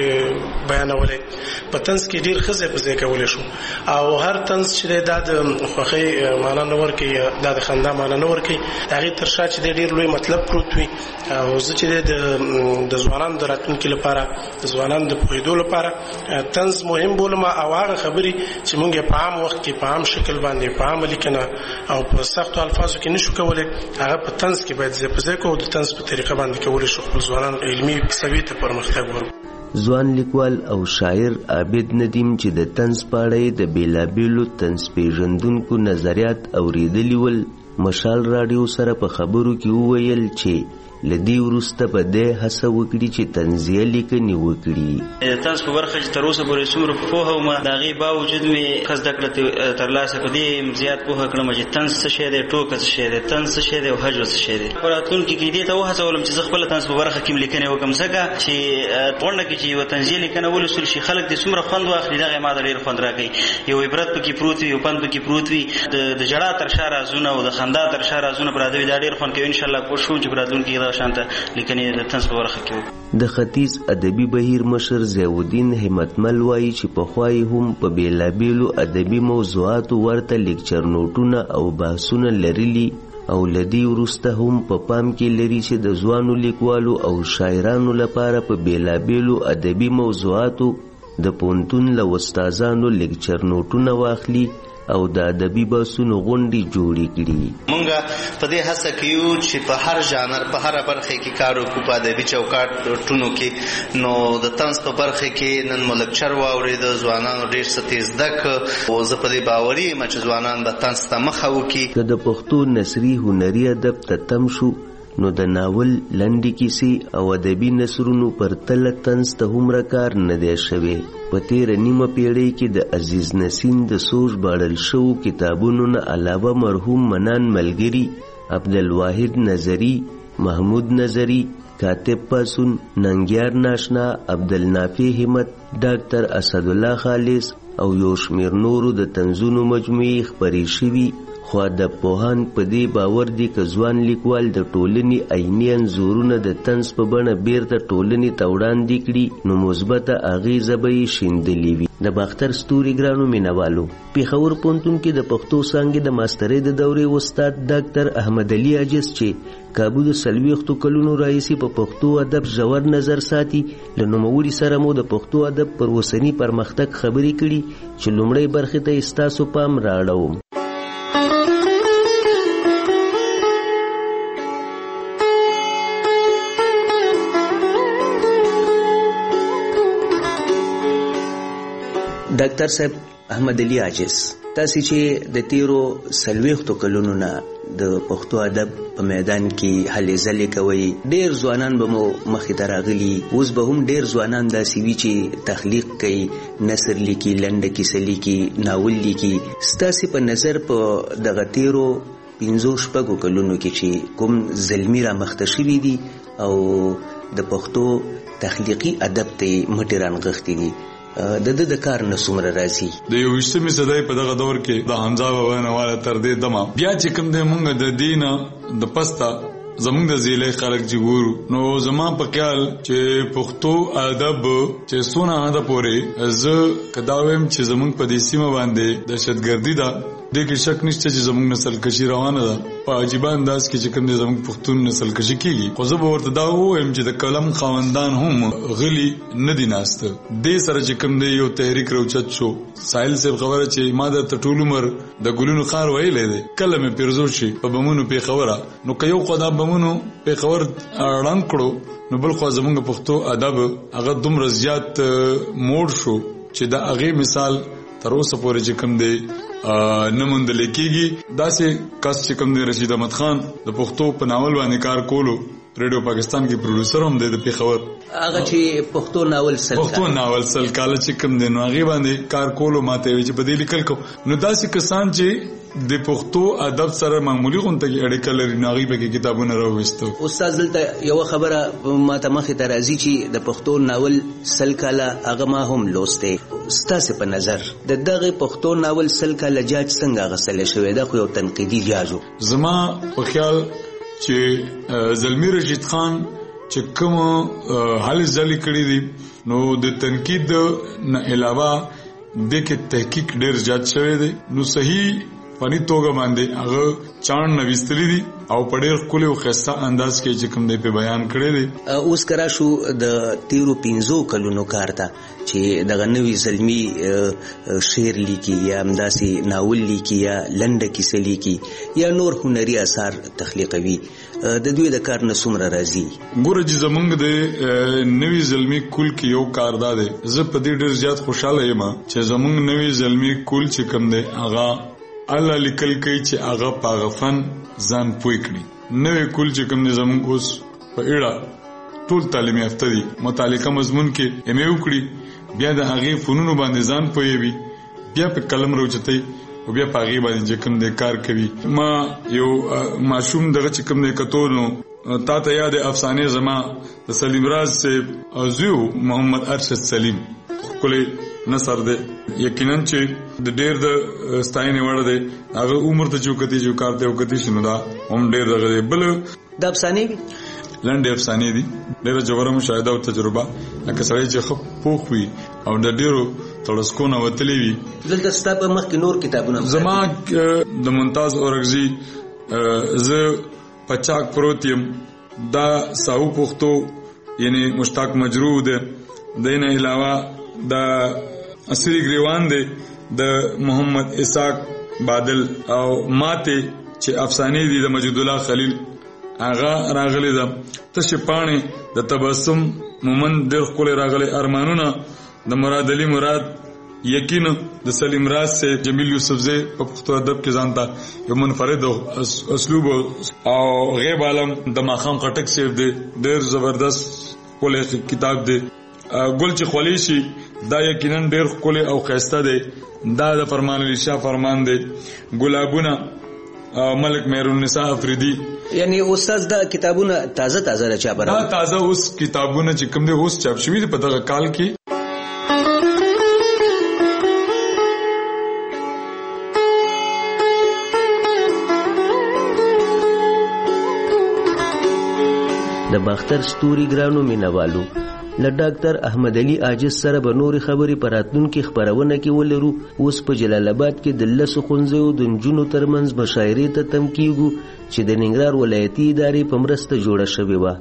نشو بیانولی په طنز کې ډیر ښه ځای په ځای کولی شو او هر طنز چې دی دا د خوښۍ معنا نه ورکوي دا د خندا معنا نه ورکوي د هغې تر شا چې دی ډیر لوی مطلب پروت وي او زه چې دی د ځوانانو د راتلونکي لپاره د ځوانانو د پوهېدو لپاره طنز مهم بولم او هغه خبرې چې موږ یې په عام وخت کې په عام شکل باندې په عامه لیکنه او په سختو الفاظو کې نشو کولی هغه په طنز کې باید ځای په ځای کوو د طنز په طریقه باندې کولی شو خپل ځوانان علمي سویې ته پرمختګ ورکړو. ځوان لیکوال او شاعر عابد ندیم چې د طنز په اړه د بیلابیلو طنز پیژندونکو نظریات اوریدلي ول مشال راډیو سره په خبرو کې وویل چې لدی ورسته په دې هڅه وکړي چې طنزیه لیکنې وکړي. طنز په برخه چې تر اوسه پورې څومره پوهه ومه د هغې باوجود مې ښه زده کړه ترلاسه په دې زیات پوهه کړم چې طنز څه شی دی ټوکه څه شی دی طنز څه شی دی او هجو څه شی دی. په راتلونکي کې دې ته وهڅولم چې زه خپله طنز په برخه کې لیکنې وکړم ځکه چې غونډه کې چې یوه طنزیه لیکنه ولوستل شي خلک دې څومره خوند واخلي دغه ما ته ډېر خوند راکوي. یو عبرت پکې پروت وي یو پند پکې پروت وي د ژړا تر شا رازونه او د خندا تر شا رازونه پراته وي دا ډېر خوند کوي. انشاءالله کوشش کوم چې په راتلونکي کې شانته لیکنې د طنز په برخه کې وو. د ختیځ ادبي بهیر مشر ضیاءالدین همتمل وایي چې پخوا یې هم په بیلابیلو ادبي موضوعاتو ورته لیکچر نوټونه او بحثونه لرلي او لدی وروسته هم په پا پام کې لري چې د ځوانو لیکوالو او شاعرانو لپاره په بیلابیلو ادبي موضوعاتو د پوهنتون له استادانو لیکچر نوټونه واخلي او د ادبي بحثونو غونډې جوړې کړي. مونږ په دې هڅه کوو چې په هر ژانر په هر برخه کې کار وکړو په ادبي چوکاټونو کې. نو د طنز په برخه کې نن مو لکچر واورېد ځوانانو ډېر څه تېز زده کړه او زه په دې باوري یم چې ځوانان به طنز ته مخه وکړي. که د پښتو نثري هنري ادب ته تم شو نو د ناول لنډې کیسې او ادبي نثرونو پرتله طنز ته هومره کار نه دی شوی. په تېره نیمه پیړۍ کې د عزیز نسیم د سوچ باړل شوو کتابونو نه علاوه مرحوم منان ملګري عبدالواحد نظري محمود نظري کاتب پاسون ننګیار ناشنا عبدالنافع همت ډاکټر اسدالله خالص او یو شمېر نورو د طنزونو مجموعې خپرې شوي. خو ادب پوهان په دې باور دي که ځوان لیکوال د ټولنې عیني انځورونه د طنز په بڼه بیرته ټولنې ته وړاندې کړي نو مثبته اغیزه به یې شیندلې وي. د باختر ستوري ګرانو مینوالو پېښور پوهنتون کې د پښتو څانګې د ماسترۍ د دورې استاد ډاکټر احمد علي عاجز چې کابو د څلوېښتو کلونو راهیسې په پښتو ادب ژور نظر ساتي له نوموړي سره مو د پښتو ادب پر اوسني پرمختګ خبرې کړي چې لومړۍ برخې ته یې ستاسو پام رااړوم. ډاکټر صاحب احمد علي عاجز تاسو چې د تیرو څلوېښتو کلونو نه د پښتو ادب په میدان کې هلې ځلې کوي ډېر ځوانان به مو مخې ته راغلي اوس به هم ډېر ځوانان داسې وي چې تخلیق کوي نثر لیکي لنډه کیسه لیکي ناول لیکي. ستاسې په نظر په دغه تیرو پنځو شپږو کلونو کې چې کوم زلمي رامخته شوي دي او د پښتو تخلیقي ادب ته مټې رانغښتي دي د د د کار نه څومره راځي؟ د یوویشتمې صدۍ په دغه دور کې د حمزه بابا نه والا تر دې دمه بیا چې کوم دی مونږ د دینه د پسته زمونږ د ضلعې خلک چې ګورو نو زما په خیال چې پښتو ادب چې څونه حده پورې زه که دا وایم چې زمونږ په دې سیمه باندې دهشتګردي ده دې کې شک نشته چې زمونږ نسل کشي روانه ده په عجیبه انداز کې چې کوم دی زمونږ پښتون نسل کشي کېږي. خو زه به ورته دا ووایم چې د قلم خاوندان هم غلي نه دي ناسته دې سره چې کوم دی یو تحریک راوچت شو. ساحل صاحب خبره چې ما درته ټول عمر د ګلونو خار ویلی دی کله مې پیرزو شي په بمونو پېښوره نو که یو خوا دا بمونو پېښور ړنګ کړو نو بل خوا زمونږ پښتو ادب هغه دومره زیات موړ شو چې د هغې مثال تر اوسه پورې چې کوم دی نه موندل کېږي. داسې کس چې کوم دی رشید احمد خان د پښتو په ناول باندې کار کولو ریډیو پاکستان کې پروډوسر هم دی د پیښور هغه چې پښتو ناول سل پښتو ناول سل کال چې کوم دی نو هغه باندې کار کولو ماته وی چې په دې لیکل کو نو داسې کسان چې د پښتو ادب سره معمولی غونډه کې اړیکه لري نو هغه به کتابونه راوستو. استاد دلته یو خبره ماته مخې ته راځي چې د پښتو ناول سل کال هغه ما هم لوسته. ستاسو په نظر د دغه پښتو ناول سل کال جاج څنګه غسل شوی دا خو یو تنقیدي جاجو زما په خیال چې زلمی رشید خان چې کوم حل ځلې کړی دي نو د تنقید نه علاوه د کې تحقیق ډیر زیات شوی دی نو صحیح فني توګه باندې هغه چاڼ نوستلی دي او په ډیر کولو خسته انداز کې چې کوم دی په بیان کړی دی. اوس کرا شو د تیرو پینزو کلونو کار ته چې دغه نوی زلمی شعر لیکي یا همداسي ناول لیکي یا لنډه کیسه لیکي یا نور هنري اثار تخلیقوي د دوی د کار نه څومره راځي؟ ګوره چې زمونږ د نوی زلمی کول کې یو کار دا دی زه په دې ډیر زیات خوشاله یم چې زمونږ نوی زلمی کول چې کوم دی هغه الله لیکل کوي چې هغه پاغفن ځان پوي کړي نوې کول چې کوم نظام اوس په اړه ټول تعلیمي یافته دي متعلقه مضمون کې ایم ای وکړي بیا د هغه فنونو باندې ځان پوي بیا په قلم روچتای او بیا په هغه باندې چې کوم د کار کوي. ما یو معصوم دغه چې کوم د کتور نو تا ته یاد افسانه زما د سلیم راز سے ازو محمد ارشد سلیم کله نصر ده یقینا چې د ډیر د ستاینې وړ ده هغه عمر ته چوکتی جو کارته وکتی شنو دا هم ډیر دغه بل د افسانې لنډه افسانې دي ډیره جوړه مشاهده او تجربه لکه سړی چې خپ پوخ وي او د ډیرو تړسکونه وتلی وي. دلته ستاسو مخکې نور کتابونه زما د ممتاز اورغزي ز پچاک پروتیم دا ساو پختو یعنی مشتاق مجروح ده دینه علاوه د اصلي گریوان دی د محمد اسحاق بادل او ماته چې افسانه دي د مجید الله خلیل هغه راغلي ده تشه پانی د تبسم مومن د خپل راغلي ارمانونه د مراد علي مراد یقینا د سلیم راز سے جمیل یوسف زئی په پښتو ادب کې ځانتا یو منفرد اسلوب او غیب عالم د ماخام خټک سیف دی ډیر زبردست کولې کتاب دی. ګل چې خولي شي دا یقینا ډیر خولي او خسته دی دا د فرمان علی شاه فرمان دی. ګلابونه ملک مهرون نساء افریدی یعنی استاد دا کتابونه تازه تازه را چاپ راوړل دا تازه اوس کتابونه چې کوم دي اوس چاپ شوي دي په دغه کال کې. د باختر ستوري ګرانو مینوالو له ډاکټر احمد علي عاجز سره به نورې خبرې په راتلونکي خپرونه کې ولرو. اوس په جلال آباد کې د لسو ښوونځیو د نجونو ترمنځ مشاعرې ته تم کیږو چې د ننګرهار ولایتي ادارې په مرسته جوړه شوې وه.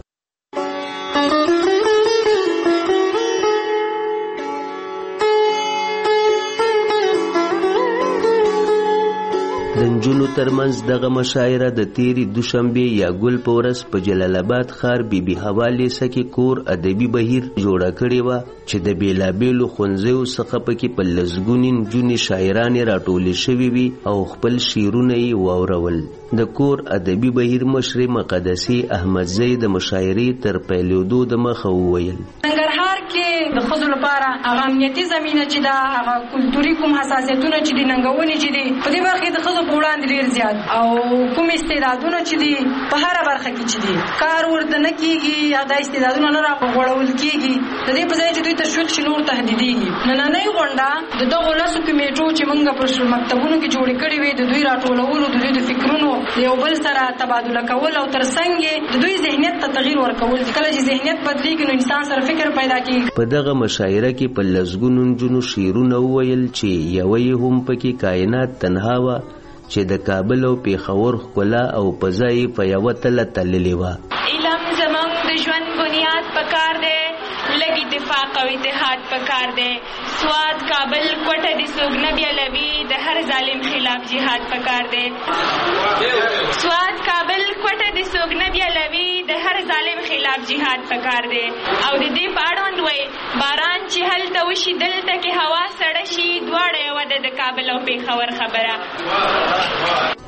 د نجونو ترمنځ دغه مشاعره د تیری دوشنبه یا ګل په ورځ په جلال آباد ښار بي بي حواله سکه کور ادبي بهیر جوړه کړې و چې د بیلابېلو ښوونځیو څخه پکې په لزګونی نجونې شاعرانې راټولې شوې وي او خپل شعرونه یې واورول. د کور ادبي بهیر مشر مقدسي احمد زئی د مشاعرې تر پیلېدو د مخه وویل ننګرهار کې د ښځو لپاره هغه امنیتي زمینه چې دا هغه کلتوري کوم حساسیتونه چې د ننګونې چې دي په دې برخه د ښځو په وړاندې ډېر زیات او کوم استعدادونه چې دي په هر برخه کې چې دي کار ورته نه کیږي یا د استعدادونه نه راغوړول کیږي د دې په ځای چې دوی تشویق شي نور تهدیدېږي. نننۍ غونډه د دغو لسو کمیټو چې موږ په مکتبونو کې جوړې کړې وې د دوی راټولولو د دوی د فکرونو یو بل سره تبادله کول او ترڅنګ د دوی ذهنیت ته تغییر ورکول. کله چې ذهنیت بدلیږي نو انسان سره فکر پیدا کیږي. په دغه مشاعره کې په لزګونو نجونو شعرونه وویل چې یوه یې هم پکې کائنات تنها وه چې د کابل او پیښور ښکلا او فضا یې په یوه تله تللې وه. علم زموږ د ژوند بنیاد پکار دی لږ اتفاق او اتحاد پکار دی. سواد کابل کوټه د څوک نه بیلوي د هر ظالم خلاف جهاد پکار دی. سواد کابل کوټه د څوک نه بیلوي د هر ظالم خلاف جهاد پکار دی. او د دې په اړوند وایي باران چې هلته وشي دلته کې هوا سړه شي دواړه یوه ده د کابل او پیښور خبره.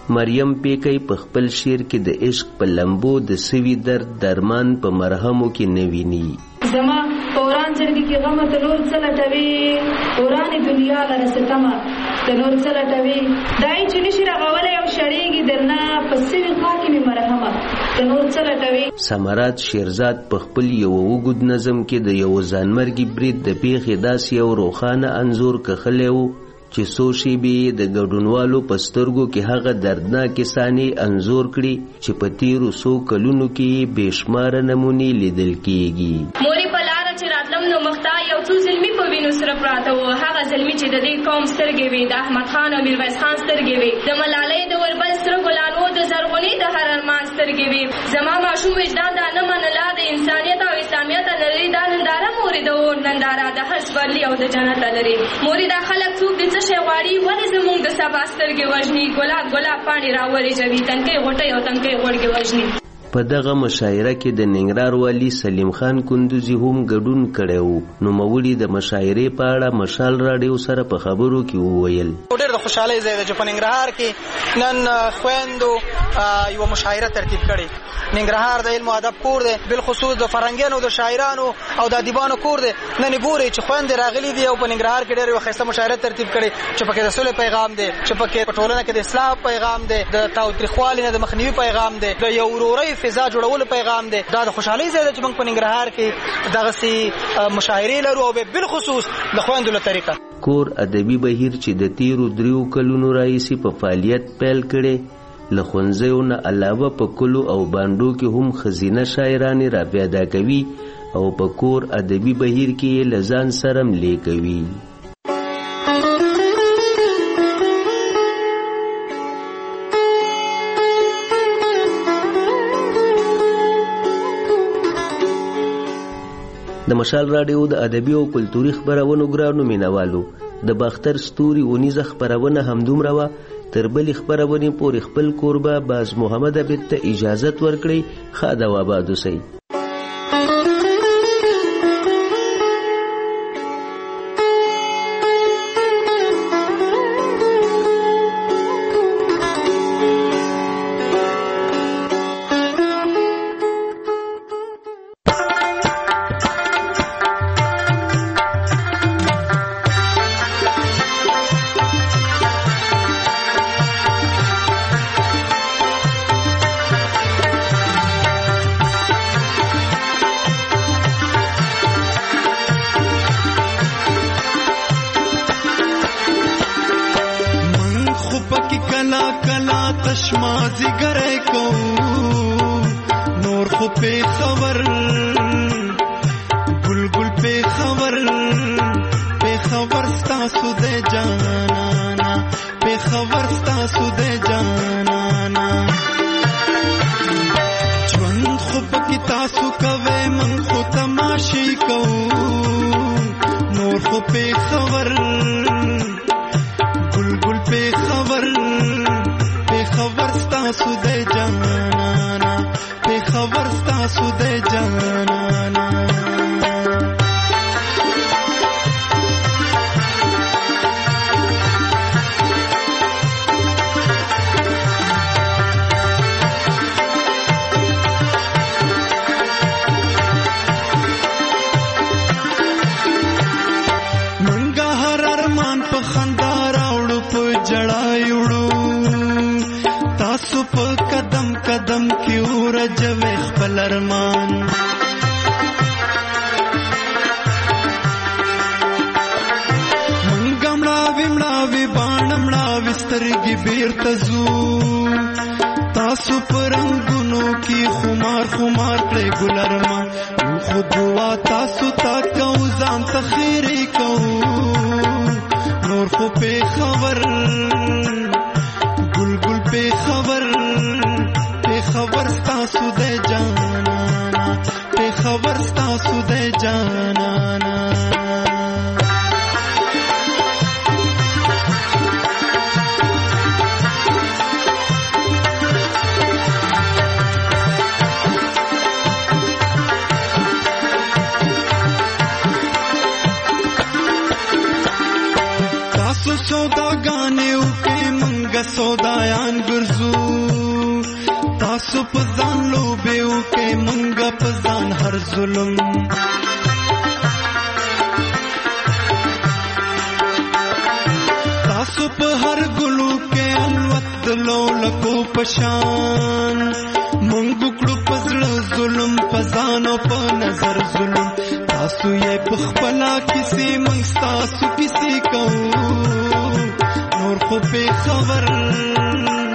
مریم پیکی په خپل شعر کې د عشق په لمبو د سوي درد درمان په مرهمو کې نه ویني. زما په وران جرګې کې غمه د نور څه لټوي، ورانې دنیا لره ستمه د نور څه لټوي، دای چې نشي رغولی او شړېږي درنه په سوي خوا کې مې مرهمه د نور څه لټوي. سمرات شیرزاد په خپل یو اوږد نظم کې د یو ځانمرګي برید د پیښې داسې یو روښانه انځور کښلی و چې څو شېبې د ګډونوالو په سترګو کې هغه دردناکې صحنې انځور کړي چې په تېرو څو کلونو کې بې شماره نمونې لیدل کېږي. مورې په لاره چې راتلم نو مخته یو څو زلمي په وینو سره پراته وو، هغه زلمي چې د دې قوم سترګې وې، د احمد خان او میرویس خان سترګې وې، د ملالۍ د وربل سره ګلان وو، د زرغونې د هر ارمان سترګې وې. زما ماشوم وجدان دا نه منله د انسانیت او اسلامیت لري، دا ننداره مورې د اور ننداره د هر سپرلي او د جنت لري. مورې دا خلک څوک دي څه شی غواړي، ولې زموږ د سبا سترګې وژني، ګلاب ګلاب پاڼې راورېژوي، تنکۍ غوټۍ او تنکۍ غوړګې وژني. په دغه مشاعره کې د ننګرهار والي سلیم خان کندوزي هم ګډون کړی و. نوموړي د مشاعرې په اړه مشال راډیو سره په خبرو کې وویل: ډېر د خوشحالۍ ځای دی چې په ننګرهار کې نن خویندو یوه مشاعره ترتیب کړې. ننګرهار د علم او ادب کور دی، بالخصوص د فرهنګیانو د شاعرانو او د ادیبانو کور دی. نن یې ګورئ چې خویندې راغلي دي او په ننګرهار کې ډېره یوه ښایسته مشاعره ترتیب کړې چې پکې د سولې پیغام دی، چې پکې په ټولنه کې د اصلاح پیغام دی، د تاوتریخوالي نه د مخنیوي پیغام دی، د یو ورورۍ فضا جوړولو پیغام دی. دا د خوشحالۍ ځای دی چې موږ په ننګرهار کې دغسې مشاعرې لرو او بالخصوص د خویندو له طریقه. کور ادبي بهیر چې د تیرو دریو کلونو راهیسې په فعالیت پیل کړی، له ښوونځیو نه علاوه په کلو او بانډو کې هم ښځینه شاعرانې را پیدا کوي او په کور ادبي بهیر کې یې له ځان سره ملې کوي. د مشال راډیو د ادبي او کلتوري خبرونو ګرانو مینوالو، د باختر ستوري اونیزه خبرونه همدومره وه. تر بلې خبرونې پورې خپل کوربه باز محمد عبید ته اجازت ورکړئ. ښه د واباد اوسئ. سوداګانې وکړې منګه سودایان ګرځو تاسو په ځان لوبیو کې منګه په ځان هر ظلم تاسو په هر ګلو کې الوت دلو لکو پشان مونږ کړو پزړه ظلم په ځان او په نظر ظلم تاسو یې په خپلا کیسې مونږ تاسو کیسې کوو نور خو په خبر